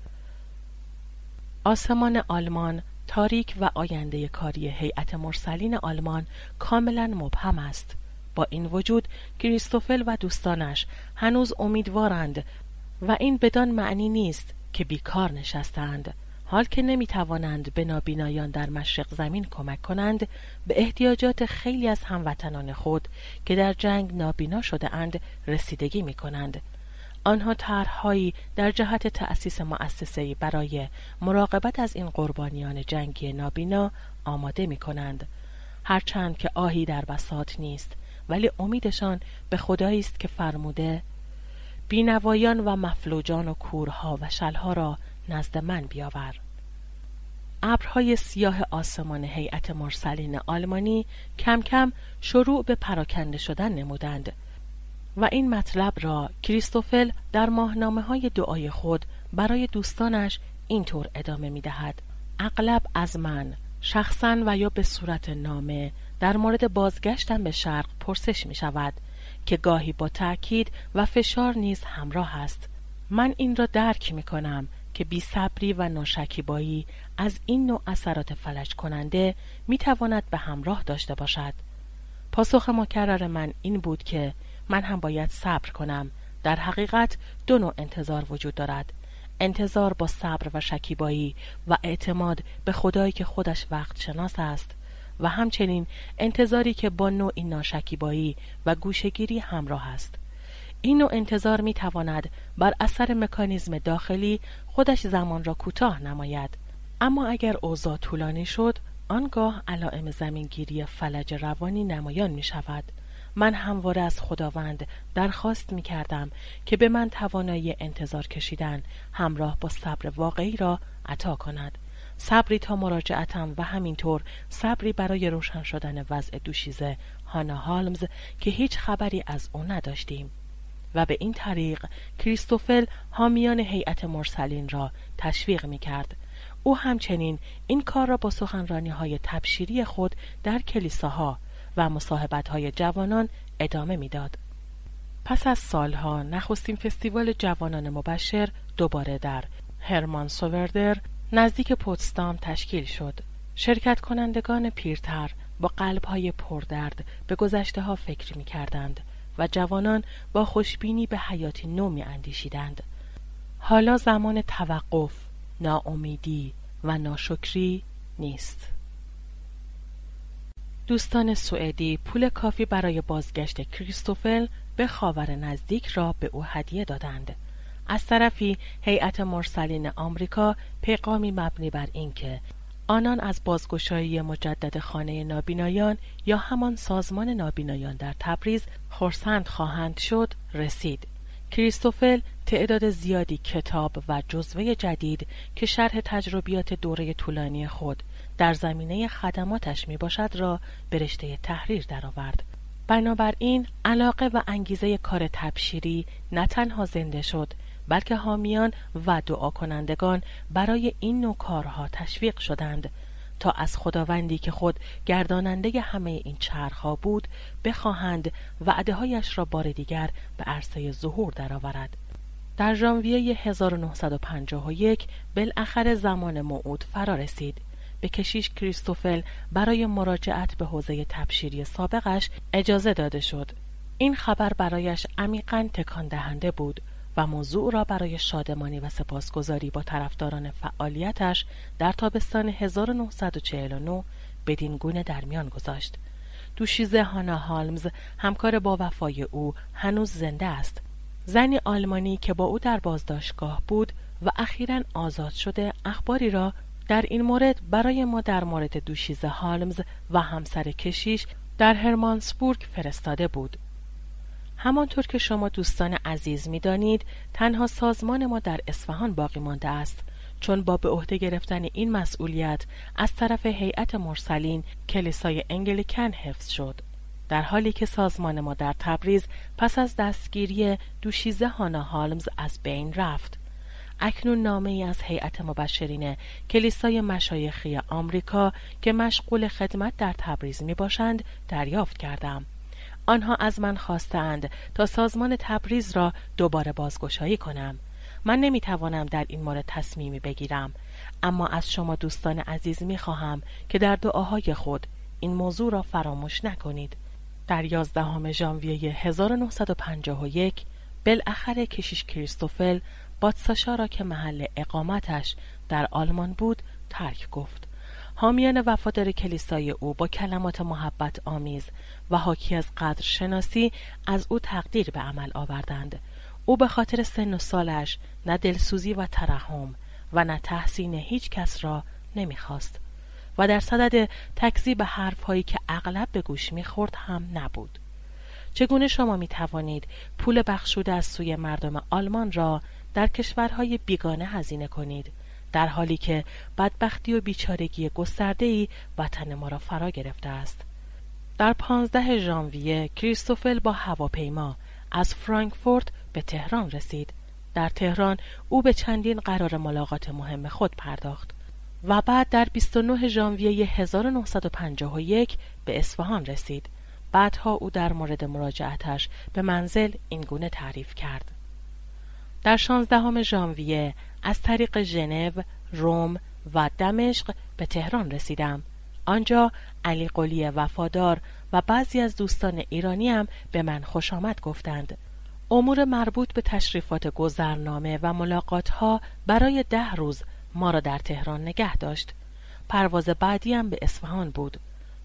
آسمان آلمان تاریک و آینده کاری هیئت مرسلین آلمان کاملا مبهم است. با این وجود کریستوفل و دوستانش هنوز امیدوارند و این بدان معنی نیست که بیکار نشستند. حال که نمیتوانند به نابینایان در مشرق زمین کمک کنند، به احتیاجات خیلی از هموطنان خود که در جنگ نابینا شده اند رسیدگی می کنند. آنها طرح‌هایی در جهت تأسیس مؤسسه‌ای برای مراقبت از این قربانیان جنگی نابینا آماده می کنند. هرچند که آهی در بساط نیست، ولی امیدشان به خدایی است که فرموده بینوایان و مفلوجان و کورها و شلها را نزد من بیاور. ابرهای سیاه آسمان هیئت مرسلین آلمانی کم کم شروع به پراکنده شدن نمودند و این مطلب را کریستوفل در ماهنامه‌های دعای خود برای دوستانش اینطور ادامه می‌دهد: اغلب از من شخصاً و یا به صورت نامه در مورد بازگشتن به شرق پرسش می‌شود که گاهی با تأکید و فشار نیز همراه است. من این را درک می‌کنم که بی‌صبری و ناشکیبایی از این نوع اثرات فلج کننده می‌تواند به همراه داشته باشد. پاسخ مکرر من این بود که من هم باید صبر کنم. در حقیقت 2 نوع انتظار وجود دارد: انتظار با صبر و شکیبایی و اعتماد به خدایی که خودش وقت شناس است، و همچنین انتظاری که با نوعی ناشکیبایی و گوشه‌گیری همراه است. این نوع انتظار می تواند بر اثر مکانیزم داخلی خودش زمان را کوتاه نماید، اما اگر اوضاع طولانی شد، آنگاه علائم زمینگیری فلج روانی نمایان می شود. من همواره از خداوند درخواست می کردم که به من توانایی انتظار کشیدن همراه با صبر واقعی را عطا کند. صبری تا مراجعتم و همینطور صبری برای روشن شدن وضع دوشیزه هانا هالمز که هیچ خبری از او نداشتیم. و به این طریق کریستوفل حامیان هیئت مرسلین را تشویق می کرد. او همچنین این کار را با سخنرانی‌های تبشیری خود در کلیساها و مصاحبت‌های جوانان ادامه می‌داد. پس از سالها نخستین فستیوال جوانان مبشر دوباره در هرمانسووردر نزدیک پوتسدام تشکیل شد. شرکت کنندگان پیرتر با قلب‌های پردرد به گذشته‌ها فکر می‌کردند و جوانان با خوشبینی به حیاتی نو می‌اندیشیدند. حالا زمان توقف، ناامیدی و ناشکری نیست. دوستان سوئدی پول کافی برای بازگشت کریستوفل به خاور نزدیک را به او هدیه دادند. از طرفی هیئت مرسلین آمریکا پیغامی مبنی بر اینکه آنان از بازگشایی مجدد خانه نابینایان یا همان سازمان نابینایان در تبریز خرسند خواهند شد رسید. کریستوفل تعداد زیادی کتاب و جزوه جدید که شرح تجربیات دوره طولانی خود در زمینه خدماتش می باشد را به رشته تحریر درآورد. بنابراین علاقه و انگیزه کار تبشیری نه تنها زنده شد، بلکه حامیان و دعا کنندگان برای این نوع کارها تشویق شدند تا از خداوندی که خود گرداننده همه این چرخها بود بخواهند وعده‌هایش را بار دیگر به عرصه ظهور درآورد. در ژانویه 1951 بالاخره زمان موعود فرا رسید. به کشیش کریستوفل برای مراجعت به حوزه تبشیری سابقش اجازه داده شد. این خبر برایش عمیقاً تکان دهنده بود و موضوع را برای شادمانی و سپاسگزاری با طرفداران فعالیتش در تابستان 1949 بدین گونه در میان گذاشت. دوشیزه هانا هالمز همکار با وفای او هنوز زنده است. زنی آلمانی که با او در بازداشتگاه بود و اخیراً آزاد شده اخباری را در این مورد برای ما در مورد دوشیزه هالمز و همسر کشیش در هرمانسبورگ فرستاده بود. همانطور که شما دوستان عزیز می دانید، تنها سازمان ما در اصفهان باقی مانده است، چون با به عهده گرفتن این مسئولیت از طرف هیئت مرسلین کلیسای انگلیکن حفظ شد، در حالی که سازمان ما در تبریز پس از دستگیری دوشیزه هانا هالمز از بین رفت. اکنون نامه‌ای از هیئت مبشرین کلیسای مشایخی آمریکا که مشغول خدمت در تبریز می باشند دریافت کردم. آنها از من خواستند تا سازمان تبریز را دوباره بازگشایی کنم. من نمیتوانم در این مورد تصمیمی بگیرم، اما از شما دوستان عزیز میخواهم که در دعاهای خود این موضوع را فراموش نکنید. در 11 ژانویه 1951 بالاخره کشیش کریستوفل باتساشا را که محل اقامتش در آلمان بود ترک گفت. حامیان وفادار کلیسای او با کلمات محبت آمیز و حاکی از قدرشناسی از او تقدیر به عمل آوردند. او به خاطر سن و سالش نه دلسوزی و ترحم و نه تحسین هیچ کس را نمیخواست و در صدد تکذیب حرفهایی که اغلب به گوش میخورد هم نبود. چگونه شما میتوانید پول بخشوده از سوی مردم آلمان را در کشورهای بیگانه هزینه کنید، در حالی که بدبختی و بیچارگی گسترده‌ای وطن ما را فرا گرفته است؟ در 15 ژانویه کریستوفل با هواپیما از فرانکفورت به تهران رسید. در تهران او به چندین قرار ملاقات مهم خود پرداخت و بعد در 29 ژانویه 1951 به اصفهان رسید. بعدها او در مورد مراجعتش به منزل این گونه تعریف کرد: در 16 ژانویه از طریق ژنو، روم و دمشق به تهران رسیدم. آنجا علی قلی وفادار و بعضی از دوستان ایرانی هم به من خوش آمد گفتند. امور مربوط به تشریفات گذرنامه و ملاقات‌ها برای 10 روز ما را در تهران نگه داشت. پرواز بعدی هم به اصفهان بود.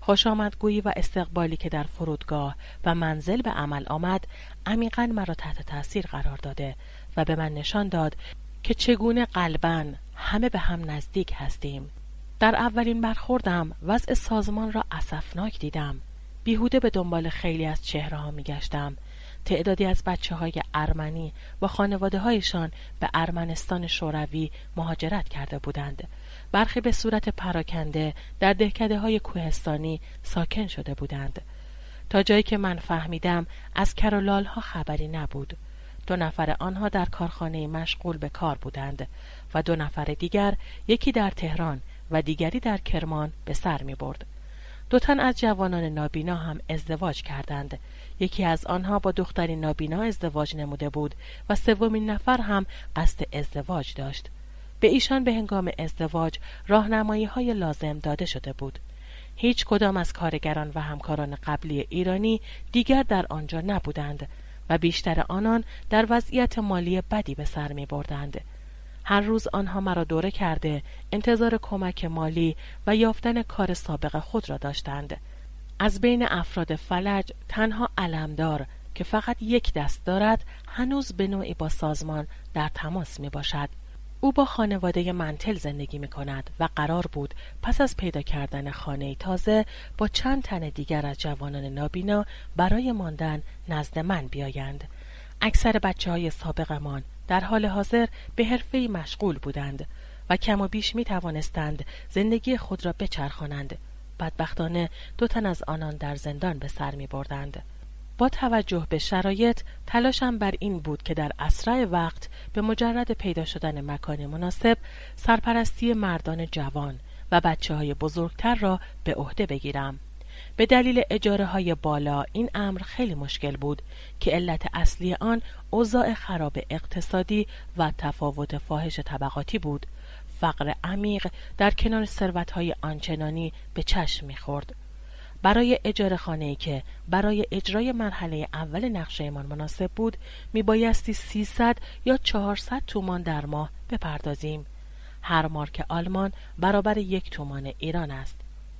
خوشامدگویی و استقبالی که در فرودگاه و منزل به عمل آمد عمیقاً مرا تحت تاثیر قرار داده و به من نشان داد که چگونه قلباً همه به هم نزدیک هستیم. در اولین برخوردم وضع سازمان را اسفناک دیدم. بیهوده به دنبال خیلی از چهره‌ها می‌گشتم. تعدادی از بچه‌های ارمنی و خانواده‌هایشان به ارمنستان شوروی مهاجرت کرده بودند. برخی به صورت پراکنده در دهکده‌های کوهستانی ساکن شده بودند. تا جایی که من فهمیدم از کرولال‌ها خبری نبود. 2 نفر آنها در کارخانه مشغول به کار بودند و 2 نفر دیگر، یکی در تهران و دیگری در کرمان، به سر می برد. 2 تن از جوانان نابینا هم ازدواج کردند. یکی از آنها با دختری نابینا ازدواج نموده بود و 3مین نفر هم قصد ازدواج داشت. به ایشان به هنگام ازدواج راهنمایی‌های لازم داده شده بود. هیچ کدام از کارگران و همکاران قبلی ایرانی دیگر در آنجا نبودند و بیشتر آنان در وضعیت مالی بدی به سر می بردند. هر روز آنها مرا دوره کرده انتظار کمک مالی و یافتن کار سابق خود را داشتند. از بین افراد فلج تنها علمدار که فقط 1 دست دارد هنوز به نوعی با سازمان در تماس می باشد. او با خانواده منتل زندگی می کند و قرار بود پس از پیدا کردن خانه تازه با چند تن دیگر از جوانان نابینا برای ماندن نزد من بیایند. اکثر بچه‌های سابقمان در حال حاضر به حرفه‌ای مشغول بودند و کم و بیش می توانستند زندگی خود را بچرخانند. بدبختانه 2 تن از آنان در زندان به سر می بردند. با توجه به شرایط تلاشم بر این بود که در اسرع وقت به مجرد پیدا شدن مکان مناسب سرپرستی مردان جوان و بچه‌های بزرگتر را به عهده بگیرم. به دلیل اجاره‌های بالا این امر خیلی مشکل بود که علت اصلی آن اوضاع خراب اقتصادی و تفاوت فاحش طبقاتی بود. فقر عمیق در کنار ثروت‌های آنچنانی به چشم می‌خورد. برای اجاره خانه‌ای که برای اجرای مرحله اول نقشه‌مان مناسب بود میبایستی 300 یا 400 تومان در ماه بپردازیم. هر مارک آلمان برابر 1 تومان ایران است.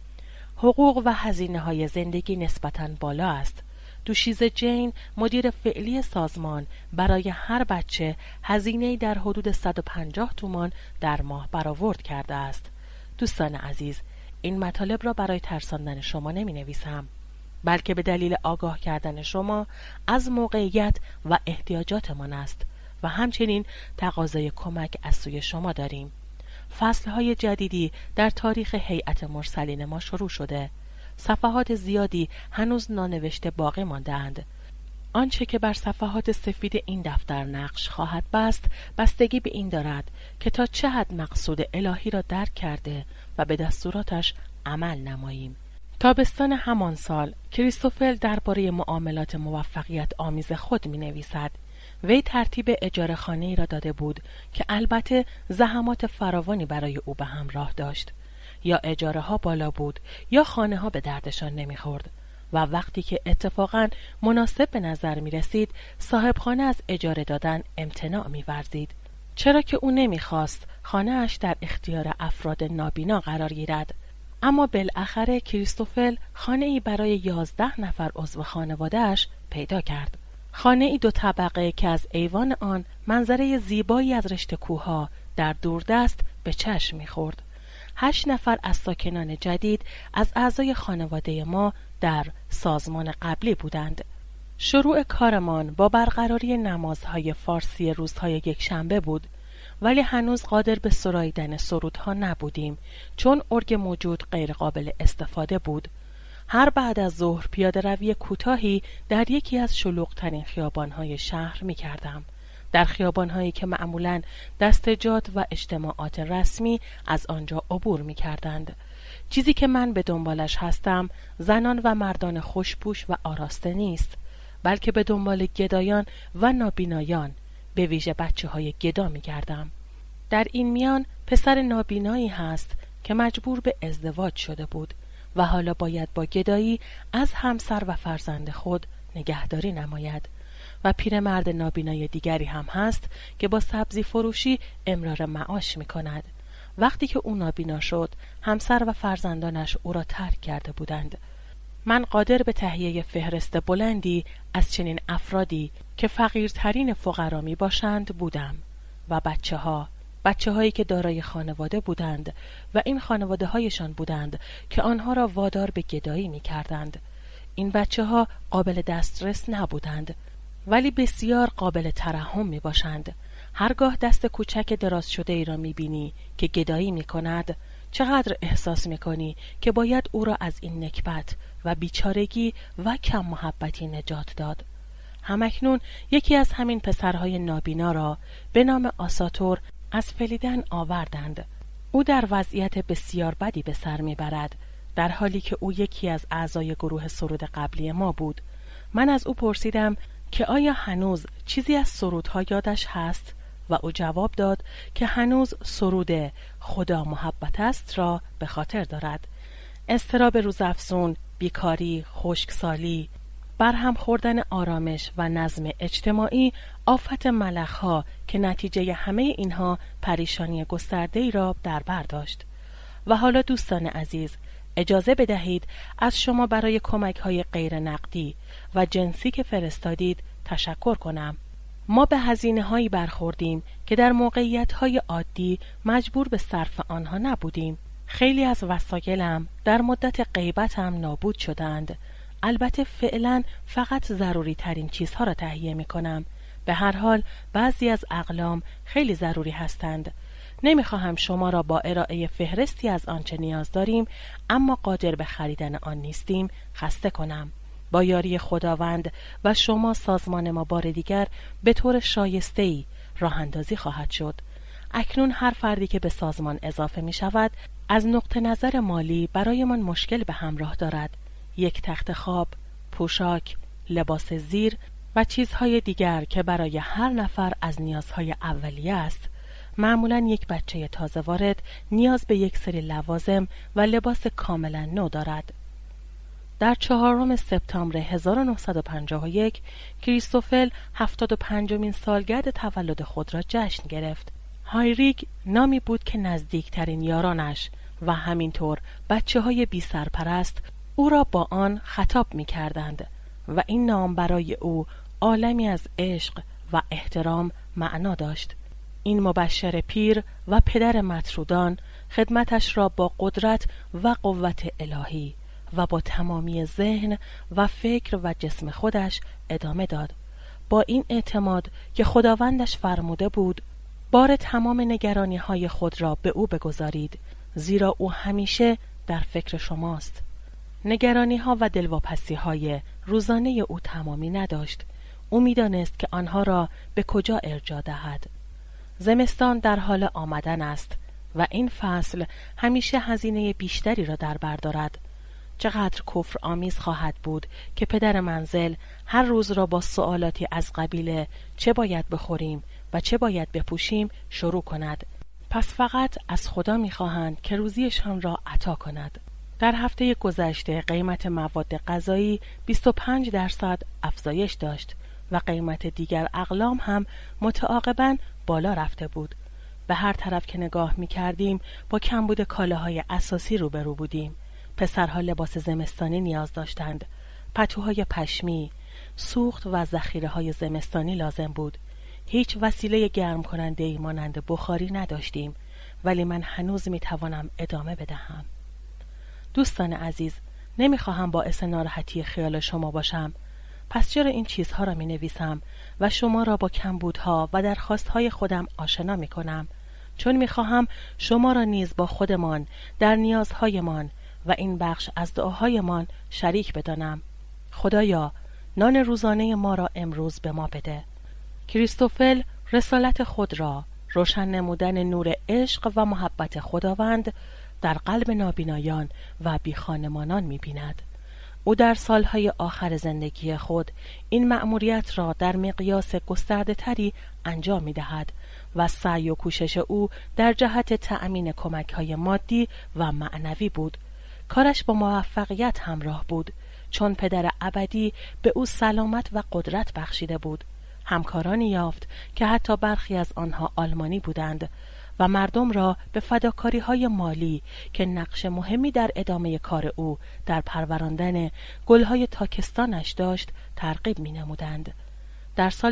حقوق و هزینه‌های زندگی نسبتاً بالا است. دوشیزه جین، مدیر فعلی سازمان، برای هر بچه هزینه‌ای در حدود 150 تومان در ماه برآورد کرده است. دوستان عزیز، این مطالب را برای ترساندن شما نمی نویسم، بلکه به دلیل آگاه کردن شما از موقعیت و احتیاجاتمان است و همچنین تقاضای کمک از سوی شما داریم. فصلهای جدیدی در تاریخ هیئت مرسلین ما شروع شده. صفحات زیادی هنوز نانوشته باقی مانده‌اند. آنچه که بر صفحات سفید این دفتر نقش خواهد بست، بستگی به این دارد که تا چه حد مقصود الهی را درک کرده و به دستوراتش عمل نماییم. تابستان همان سال کریستوفل درباره معاملات موفقیت آمیز خود می نویسد. وی ترتیب اجاره خانه‌ای را داده بود که البته زحمات فراوانی برای او به همراه داشت. یا اجاره ها بالا بود یا خانه ها به دردشان نمیخورد و وقتی که اتفاقاً مناسب به نظر می رسید صاحب خانه از اجاره دادن امتناع می ورزید، چرا که او نمیخواست خانه اش در اختیار افراد نابینا قرار گیرد. اما بالاخره کریستوفل خانه ای برای 11 نفر عضو خانواده اش پیدا کرد. خانه ای 2 طبقه که از ایوان آن منظره زیبایی از رشت کوه‌ها در دوردست به چشم می‌خورد. 8 نفر از ساکنان جدید از اعضای خانواده ما در سازمان قبلی بودند. شروع کارمان با برقراری نمازهای فارسی روزهای یکشنبه بود، ولی هنوز قادر به سراییدن سرودها نبودیم چون ارگ موجود غیر قابل استفاده بود. هر بعد از ظهر پیاده روی کوتاهی در یکی از شلوغ‌ترین خیابان‌های شهر می‌کردم، در خیابان‌هایی که معمولاً دستجات و اجتماعات رسمی از آنجا عبور می‌کردند. چیزی که من به دنبالش هستم زنان و مردان خوشپوش و آراسته نیست، بلکه به دنبال گدایان و نابینایان، به ویژه بچه‌های گدا می‌گردم. در این میان پسر نابینایی هست که مجبور به ازدواج شده بود و حالا باید با گدایی از همسر و فرزند خود نگهداری نماید. و پیرمرد نابینای دیگری هم هست که با سبزی فروشی امرار معاش می کند وقتی که او نابینا شد، همسر و فرزندانش او را ترک کرده بودند. من قادر به تهیه فهرست بلندی از چنین افرادی که فقیرترین فقرا می باشند بودم و بچه هایی که دارای خانواده بودند و این خانواده هایشان بودند که آنها را وادار به گدایی می کردند. این بچه ها قابل دسترس نبودند ولی بسیار قابل ترحم می باشند. هرگاه دست کوچک دراز شده ای را می بینی که گدایی می کند، چقدر احساس می کنی که باید او را از این نکبت و بیچارگی و کم محبتی نجات داد. همکنون یکی از همین پسرهای نابینا را به نام آساتور از فلیدن آوردند. او در وضعیت بسیار بدی به سر میبرد، در حالی که او یکی از اعضای گروه سرود قبلی ما بود. من از او پرسیدم که آیا هنوز چیزی از سرودها یادش هست و او جواب داد که هنوز سرود خدا محبت است را به خاطر دارد. اضطراب روزافزون، بیکاری، خشکسالی، برهم خوردن آرامش و نظم اجتماعی آفت ملخ‌ها که نتیجه همه اینها پریشانی گسترده‌ای را در بر داشت. و حالا دوستان عزیز، اجازه بدهید از شما برای کمک‌های غیر نقدی و جنسی که فرستادید تشکر کنم. ما به هزینه‌هایی برخوردیم که در موقعیت‌های عادی مجبور به صرف آنها نبودیم. خیلی از وسایلم در مدت غیبتم نابود شدند. البته فعلا فقط ضروری ترین چیزها را تهیه می کنم. به هر حال بعضی از اقلام خیلی ضروری هستند. نمیخواهم شما را با ارائه فهرستی از آنچه نیاز داریم اما قادر به خریدن آن نیستیم خسته کنم. با یاری خداوند و شما سازمان ما بار دیگر به طور شایسته‌ای راه اندازی خواهد شد. اکنون هر فردی که به سازمان اضافه می شود از نقطه نظر مالی برایمان مشکل به همراه دارد. یک تخت خواب، پوشاک، لباس زیر و چیزهای دیگر که برای هر نفر از نیازهای اولیه است. معمولاً یک بچه تازه وارد نیاز به یک سری لوازم و لباس کاملا نو دارد. در 4 سپتامبر 1951 کریستوفل 75مین سالگرد تولد خود را جشن گرفت. هایریگ نامی بود که نزدیکترین یارانش و همینطور بچه‌های بی سرپرست او را با آن خطاب می کردند و این نام برای او عالمی از عشق و احترام معنا داشت. این مبشر پیر و پدر مطرودان خدمتش را با قدرت و قوت الهی و با تمامی ذهن و فکر و جسم خودش ادامه داد. با این اعتماد که خداوندش فرموده بود بار تمام نگرانی های خود را به او بگذارید، زیرا او همیشه در فکر شماست. نگرانی ها و دلواپسی های روزانه او تمامی نداشت. او می‌دانست که آنها را به کجا ارجاع دهد. زمستان در حال آمدن است و این فصل همیشه هزینه بیشتری را در بر دارد. چقدر کفر آمیز خواهد بود که پدر منزل هر روز را با سوالاتی از قبیل چه باید بخوریم و چه باید بپوشیم شروع کند. پس فقط از خدا می‌خواهند که روزیشان را عطا کند. در هفته گذشته قیمت مواد غذایی 25% افزایش داشت و قیمت دیگر اقلام هم متعاقباً بالا رفته بود. به هر طرف که نگاه می‌کردیم با کمبود کالاهای اساسی روبرو بودیم. پسرها لباس زمستانی نیاز داشتند. پتوهای پشمی، سوخت و ذخیره‌های زمستانی لازم بود. هیچ وسیله گرم کننده‌ای مانند بخاری نداشتیم، ولی من هنوز می‌توانم ادامه بدهم. دوستان عزیز، نمی‌خواهم باعث ناراحتی خیال شما باشم. پس چرا این چیزها را می‌نویسم و شما را با کمبودها و درخواست‌های خودم آشنا می‌کنم؟ چون می‌خواهم شما را نیز با خودمان در نیازهایمان و این بخش از دعاهایمان شریک بدانم. خدایا، نان روزانه ما را امروز به ما بده. کریستوفل رسالت خود را، روشن نمودن نور عشق و محبت خداوند در قلب نابینایان و بیخانمانان می‌بیند. او در سالهای آخر زندگی خود این مأموریت را در مقیاس گسترده تری انجام می‌دهد و سعی و کوشش او در جهت تأمین کمک‌های مادی و معنوی بود. کارش با موفقیت همراه بود، چون پدر ابدی به او سلامت و قدرت بخشیده بود. همکارانی یافت که حتی برخی از آنها آلمانی بودند و مردم را به فداکاری‌های مالی که نقش مهمی در ادامه کار او در پروراندن گل‌های تاکستانش داشت ترغیب می‌نمودند. در سال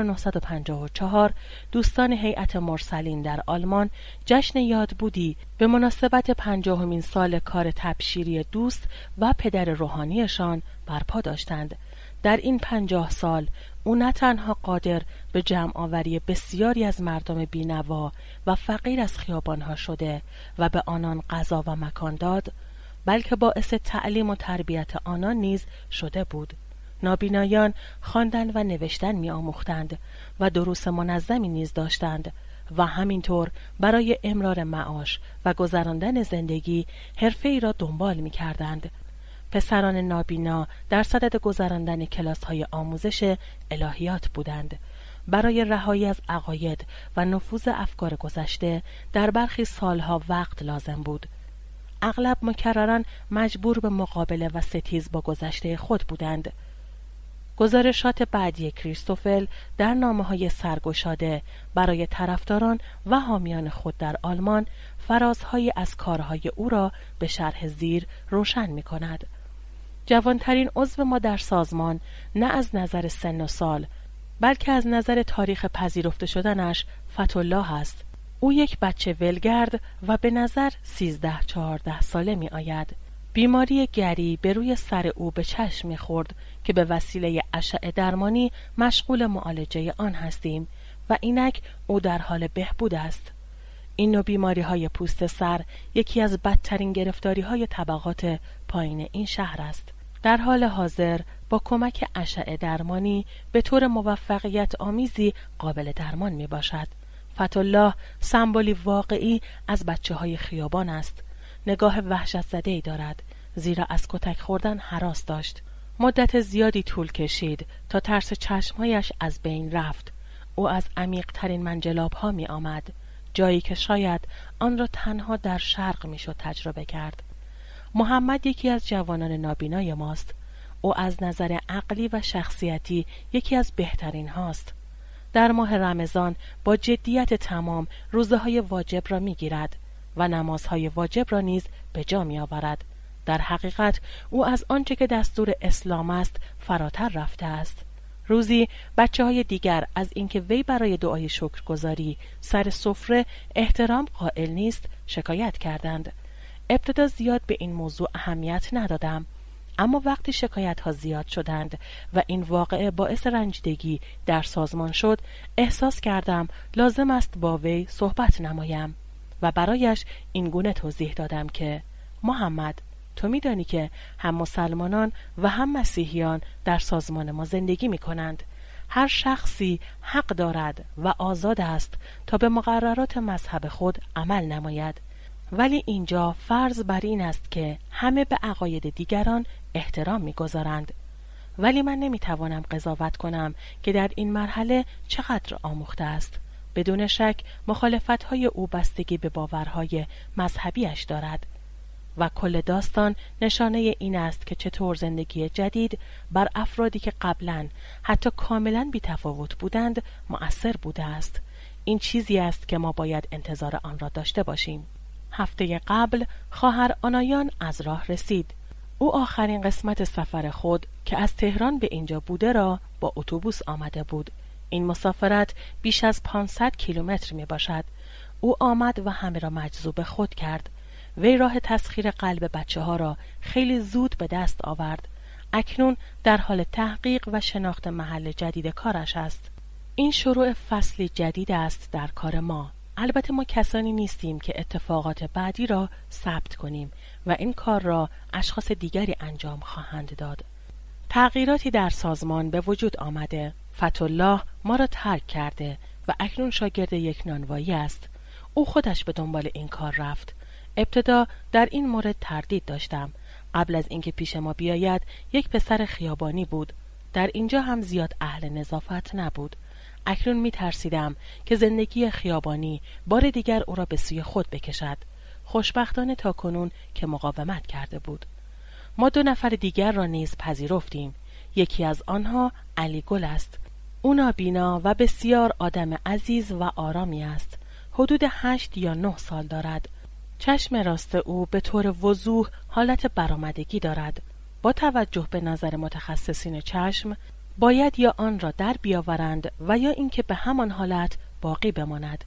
1954 دوستان هیئت مرسلین در آلمان جشن یادبودی به مناسبت 50مین سال کار تبشیری دوست و پدر روحانیشان برپا داشتند. در این 50 سال او نه تنها قادر به جمع آوری بسیاری از مردم بینوا و فقیر از خیابانها شده و به آنان غذا و مکان داد، بلکه باعث تعلیم و تربیت آنان نیز شده بود. نابینایان خواندن و نوشتن می آموختند و دروس منظمی نیز داشتند و همینطور برای امرار معاش و گذراندن زندگی حرفه‌ای را دنبال می کردند. پسران نابینا در صدد گذراندن کلاس‌های آموزش الهیات بودند. برای رهایی از عقاید و نفوذ افکار گذشته در برخی سالها وقت لازم بود. اغلب مکرراً مجبور به مقابله و ستیز با گذشته خود بودند. گزارشات بعدی کریستوفل در نامه‌های سرگشاده برای طرفداران و حامیان خود در آلمان فرازهایی از کارهای او را به شرح زیر روشن می‌کند. جوانترین عضو ما در سازمان نه از نظر سن و سال بلکه از نظر تاریخ پذیرفته شدنش فتح‌الله است. او یک بچه ولگرد و به نظر 13-14 ساله می آید. بیماری گری به روی سر او به چشم می خورد که به وسیله اشعه درمانی مشغول معالجه آن هستیم و اینک او در حال بهبود است. این نوع بیماری های پوست سر یکی از بدترین گرفتاری های طبقات پایین این شهر است. در حال حاضر با کمک اشعه درمانی به طور موفقیت آمیزی قابل درمان می باشد. فتح‌الله سمبولی واقعی از بچه های خیابان است. نگاه وحشت زده‌ای دارد زیرا از کتک خوردن هراس داشت. مدت زیادی طول کشید تا ترس چشمهایش از بین رفت. او از عمیق ترین منجلاب ها می آمد، جایی که شاید آن را تنها در شرق می شد تجربه کرد. محمد یکی از جوانان نابینای ماست. او از نظر عقلی و شخصیتی یکی از بهترین هاست. در ماه رمضان با جدیت تمام روزه های واجب را می گیرد و نمازهای واجب را نیز به جا می آورد. در حقیقت او از آنچه که دستور اسلام است فراتر رفته است. روزی بچه‌های دیگر از اینکه وی برای دعای شکرگزاری سر سفره احترام قائل نیست شکایت کردند. ابتدا زیاد به این موضوع اهمیت ندادم، اما وقتی شکایت‌ها زیاد شدند و این واقعه باعث رنجیدگی در سازمان شد، احساس کردم لازم است با وی صحبت نمایم و برایش این گونه توضیح دادم که محمد، تو می‌دانی که هم مسلمانان و هم مسیحیان در سازمان ما زندگی می‌کنند. هر شخصی حق دارد و آزاد است تا به مقررات مذهب خود عمل نماید، ولی اینجا فرض بر این است که همه به عقاید دیگران احترام می‌گذارند. ولی من نمی‌توانم قضاوت کنم که در این مرحله چقدر آموخته است. بدون شک مخالفت‌های او بستگی به باورهای مذهبیش دارد و کل داستان نشانه این است که چطور زندگی جدید بر افرادی که قبلاً حتی کاملاً بی‌تفاوت بودند مؤثر بوده است. این چیزی است که ما باید انتظار آن را داشته باشیم. هفته قبل خواهر آنایان از راه رسید. او آخرین قسمت سفر خود که از تهران به اینجا بوده را با اتوبوس آمده بود. این مسافرت بیش از 500 کیلومتر می باشد. او آمد و همه را مجذوب خود کرد. وی راه تسخیر قلب بچه ها را خیلی زود به دست آورد. اکنون در حال تحقیق و شناخت محل جدید کارش است. این شروع فصلی جدید است در کار ما. البته ما کسانی نیستیم که اتفاقات بعدی را ثبت کنیم و این کار را اشخاص دیگری انجام خواهند داد. تغییراتی در سازمان به وجود آمده. فتح‌الله ما را ترک کرده و اکنون شاگرد یک نانوایی است. او خودش به دنبال این کار رفت. ابتدا در این مورد تردید داشتم. قبل از اینکه پیش ما بیاید یک پسر خیابانی بود. در اینجا هم زیاد اهل نظافت نبود. اکنون می ترسیدم که زندگی خیابانی بار دیگر او را به سوی خود بکشد. خوشبختانه تاکنون که مقاومت کرده بود. ما 2 نفر دیگر را نیز پذیرفتیم. یکی از آنها علی گل است. او نابینا و بسیار آدم عزیز و آرامی است. حدود 8 یا 9 سال دارد. چشم راست او به طور وضوح حالت برآمدگی دارد. با توجه به نظر متخصصین چشم باید یا آن را در بیاورند و یا اینکه به همان حالت باقی بماند.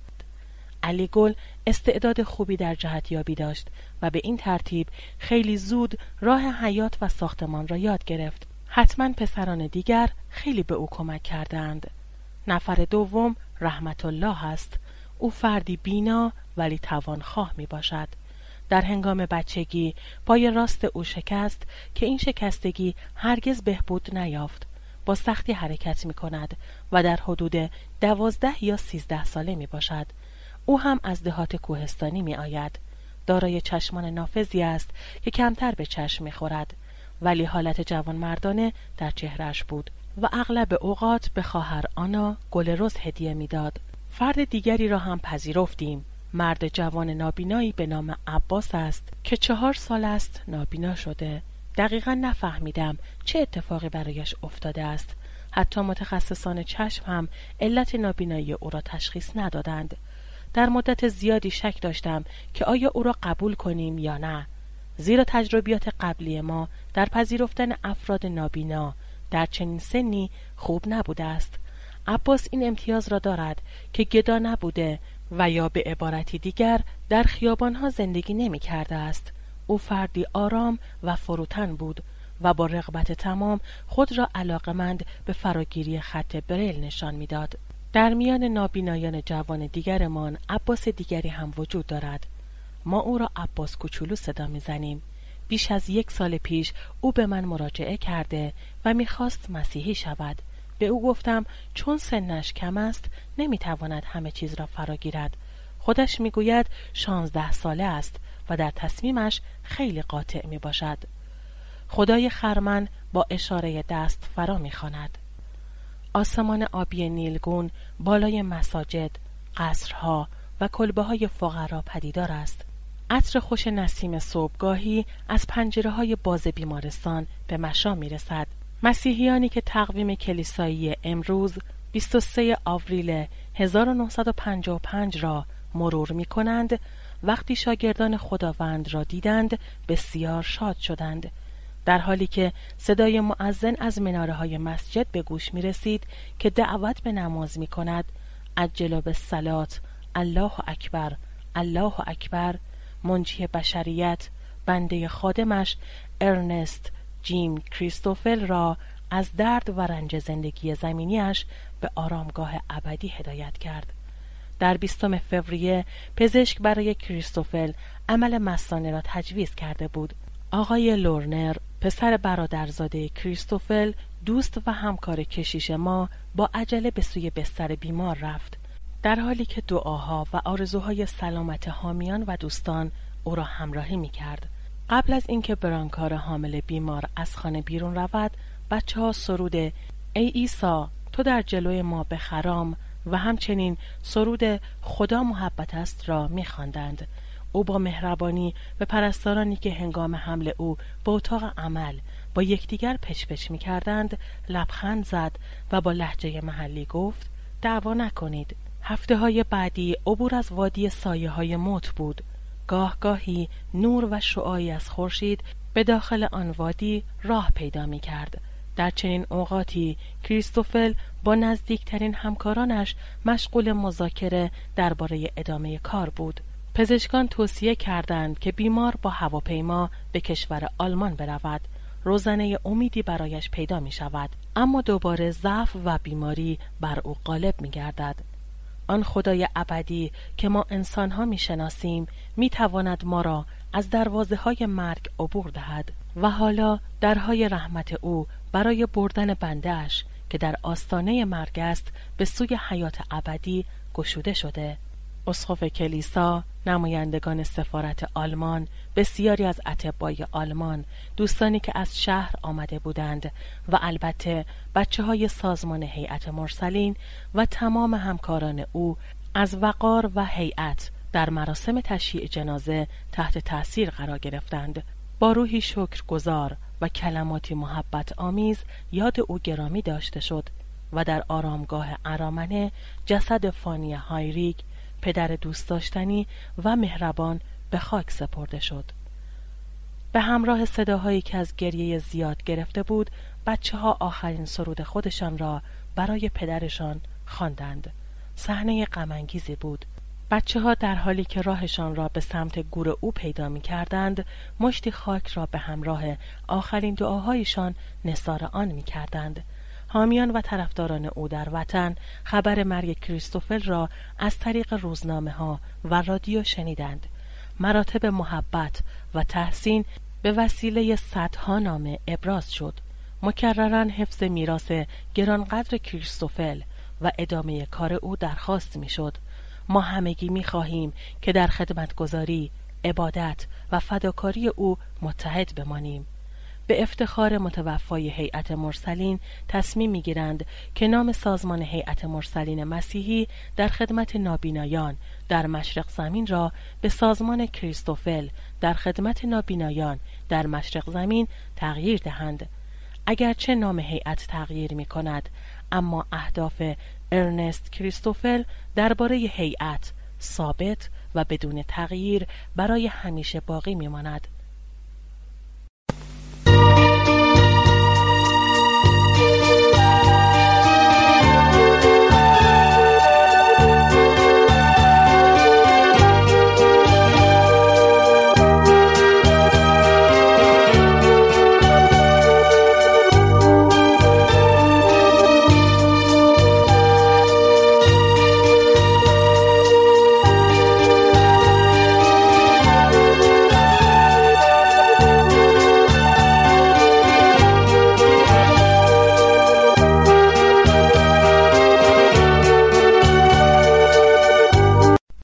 علی گل استعداد خوبی در جهتیابی داشت و به این ترتیب خیلی زود راه حیات و ساختمان را یاد گرفت. حتما پسران دیگر خیلی به او کمک کردند. نفر دوم رحمت الله است. او فردی بینا ولی توانخواه می باشد. در هنگام بچگی پای راست او شکست که این شکستگی هرگز بهبود نیافت. با سختی حرکت می کند و در حدود 12 یا 13 ساله می باشد. او هم از دهات کوهستانی می آید. دارای چشمان نافذی است که کمتر به چشم می خورد، ولی حالت جوانمردانه در چهرهش بود و اغلب اوقات به خواهر آنا گل رز هدیه می داد. فرد دیگری را هم پذیرفتیم. مرد جوان نابینایی به نام عباس است که 4 سال است نابینا شده. دقیقا نفهمیدم چه اتفاقی برایش افتاده است. حتی متخصصان چشم هم علت نابینایی او را تشخیص ندادند. در مدت زیادی شک داشتم که آیا او را قبول کنیم یا نه، زیرا تجربیات قبلی ما در پذیرفتن افراد نابینا در چنین سنی خوب نبوده است. عباس این امتیاز را دارد که گدا نبوده و یا به عبارتی دیگر در خیابانها زندگی نمی کرده است. او فردی آرام و فروتن بود و با رغبت تمام خود را علاقمند به فراگیری خط بریل نشان میداد. در میان نابینایان جوان دیگرمان عباس دیگری هم وجود دارد. ما او را عباس کوچولو صدا میزنیم. بیش از 1 سال پیش او به من مراجعه کرده و میخواست مسیحی شود. به او گفتم چون سنش کم است نمیتواند همه چیز را فراگیرد. خودش میگوید 16 ساله است و در تصمیمش خیلی قاطع می باشد. خدای خرمن با اشاره دست فرا می خواند. آسمان آبی نیلگون بالای مساجد، قصرها و کلبه های فقرا پدیدار است. عطر خوش نسیم صبحگاهی از پنجره های باز بیمارستان به مشام می رسد. مسیحیانی که تقویم کلیسایی امروز 23 آوریل 1955 را مرور می کنند، وقتی شاگردان خداوند را دیدند بسیار شاد شدند. در حالی که صدای مؤذن از مناره‌های مسجد به گوش می رسید که دعوت به نماز می کند، عجلوا بالصلاة، الله اکبر، الله اکبر، منجی بشریت، بنده خادمش ارنست جیم کریستوفل را از درد و رنج زندگی زمینیش به آرامگاه ابدی هدایت کرد. در 20 فوریه پزشک برای کریستوفل عمل مثانه را تجویز کرده بود. آقای لورنر، پسر برادرزاده کریستوفل، دوست و همکار کشیش ما، با عجله به سوی بستر بیمار رفت، در حالی که دعاها و آرزوهای سلامت حامیان و دوستان او را همراهی می کرد. قبل از اینکه برانکار حامل بیمار از خانه بیرون رود، بچه‌ها سرود ای عیسی تو در جلوی ما بخرام و همچنین سرود خدا محبت است را می‌خواندند. او با مهربانی به پرستارانی که هنگام حمل او به اتاق عمل با یکدیگر پچ می‌کردند لبخند زد و با لهجه محلی گفت دعوا نکنید. هفته‌های بعدی عبور از وادی سایه‌های موت بود. گاهی نور و شعاعی از خورشید به داخل آن وادی راه پیدا می‌کرد. در چنین اوقاتی کریستوفل با نزدیکترین همکارانش مشغول مذاکره درباره ادامه کار بود. پزشکان توصیه کردند که بیمار با هواپیما به کشور آلمان برود. روزنه امیدی برایش پیدا می شود، اما دوباره ضعف و بیماری بر او غالب می گردد. آن خدای ابدی که ما انسانها می شناسیم می تواند ما را از دروازه های مرگ عبور دهد و حالا درهای رحمت او برای بردن بنده‌اش که در آستانه مرگ است به سوی حیات ابدی گشوده شده. اسقف کلیسا، نمایندگان سفارت آلمان، بسیاری از اطبای آلمان، دوستانی که از شهر آمده بودند و البته بچه‌های سازمان هیئت مرسلین و تمام همکاران او از وقار و هیئت در مراسم تشییع جنازه تحت تأثیر قرار گرفتند. با روحی شکرگزار و کلماتی محبت آمیز یاد او گرامی داشته شد و در آرامگاه ارامنه جسد فانی هایریک پدر دوست داشتنی و مهربان به خاک سپرده شد. به همراه صداهایی که از گریه زیاد گرفته بود، بچه‌ها آخرین سرود خودشان را برای پدرشان خواندند. صحنه غم‌انگیزی بود. بچه‌ها در حالی که راهشان را به سمت گور او پیدا می‌کردند، مشتی خاک را به همراه آخرین دعاهایشان نثار آن می‌کردند. حامیان و طرفداران او در وطن خبر مرگ کریستوفل را از طریق روزنامه‌ها و رادیو شنیدند. مراتب محبت و تحسین به وسیله صدها نامه ابراز شد. مکرراً حفظ میراث گرانقدر کریستوفل و ادامه کار او درخواست می‌شد. ما همگی می‌خواهیم که در خدمتگزاری، عبادت و فداکاری او متحد بمانیم. به افتخار متوفای هیئت مرسلین تصمیم می‌گیرند که نام سازمان هیئت مرسلین مسیحی در خدمت نابینایان در مشرق زمین را به سازمان کریستوفل در خدمت نابینایان در مشرق زمین تغییر دهند. اگرچه نام هیئت تغییر می‌کند، اما اهداف ارنست کریستوفل درباره هیئت ثابت و بدون تغییر برای همیشه باقی می‌ماند.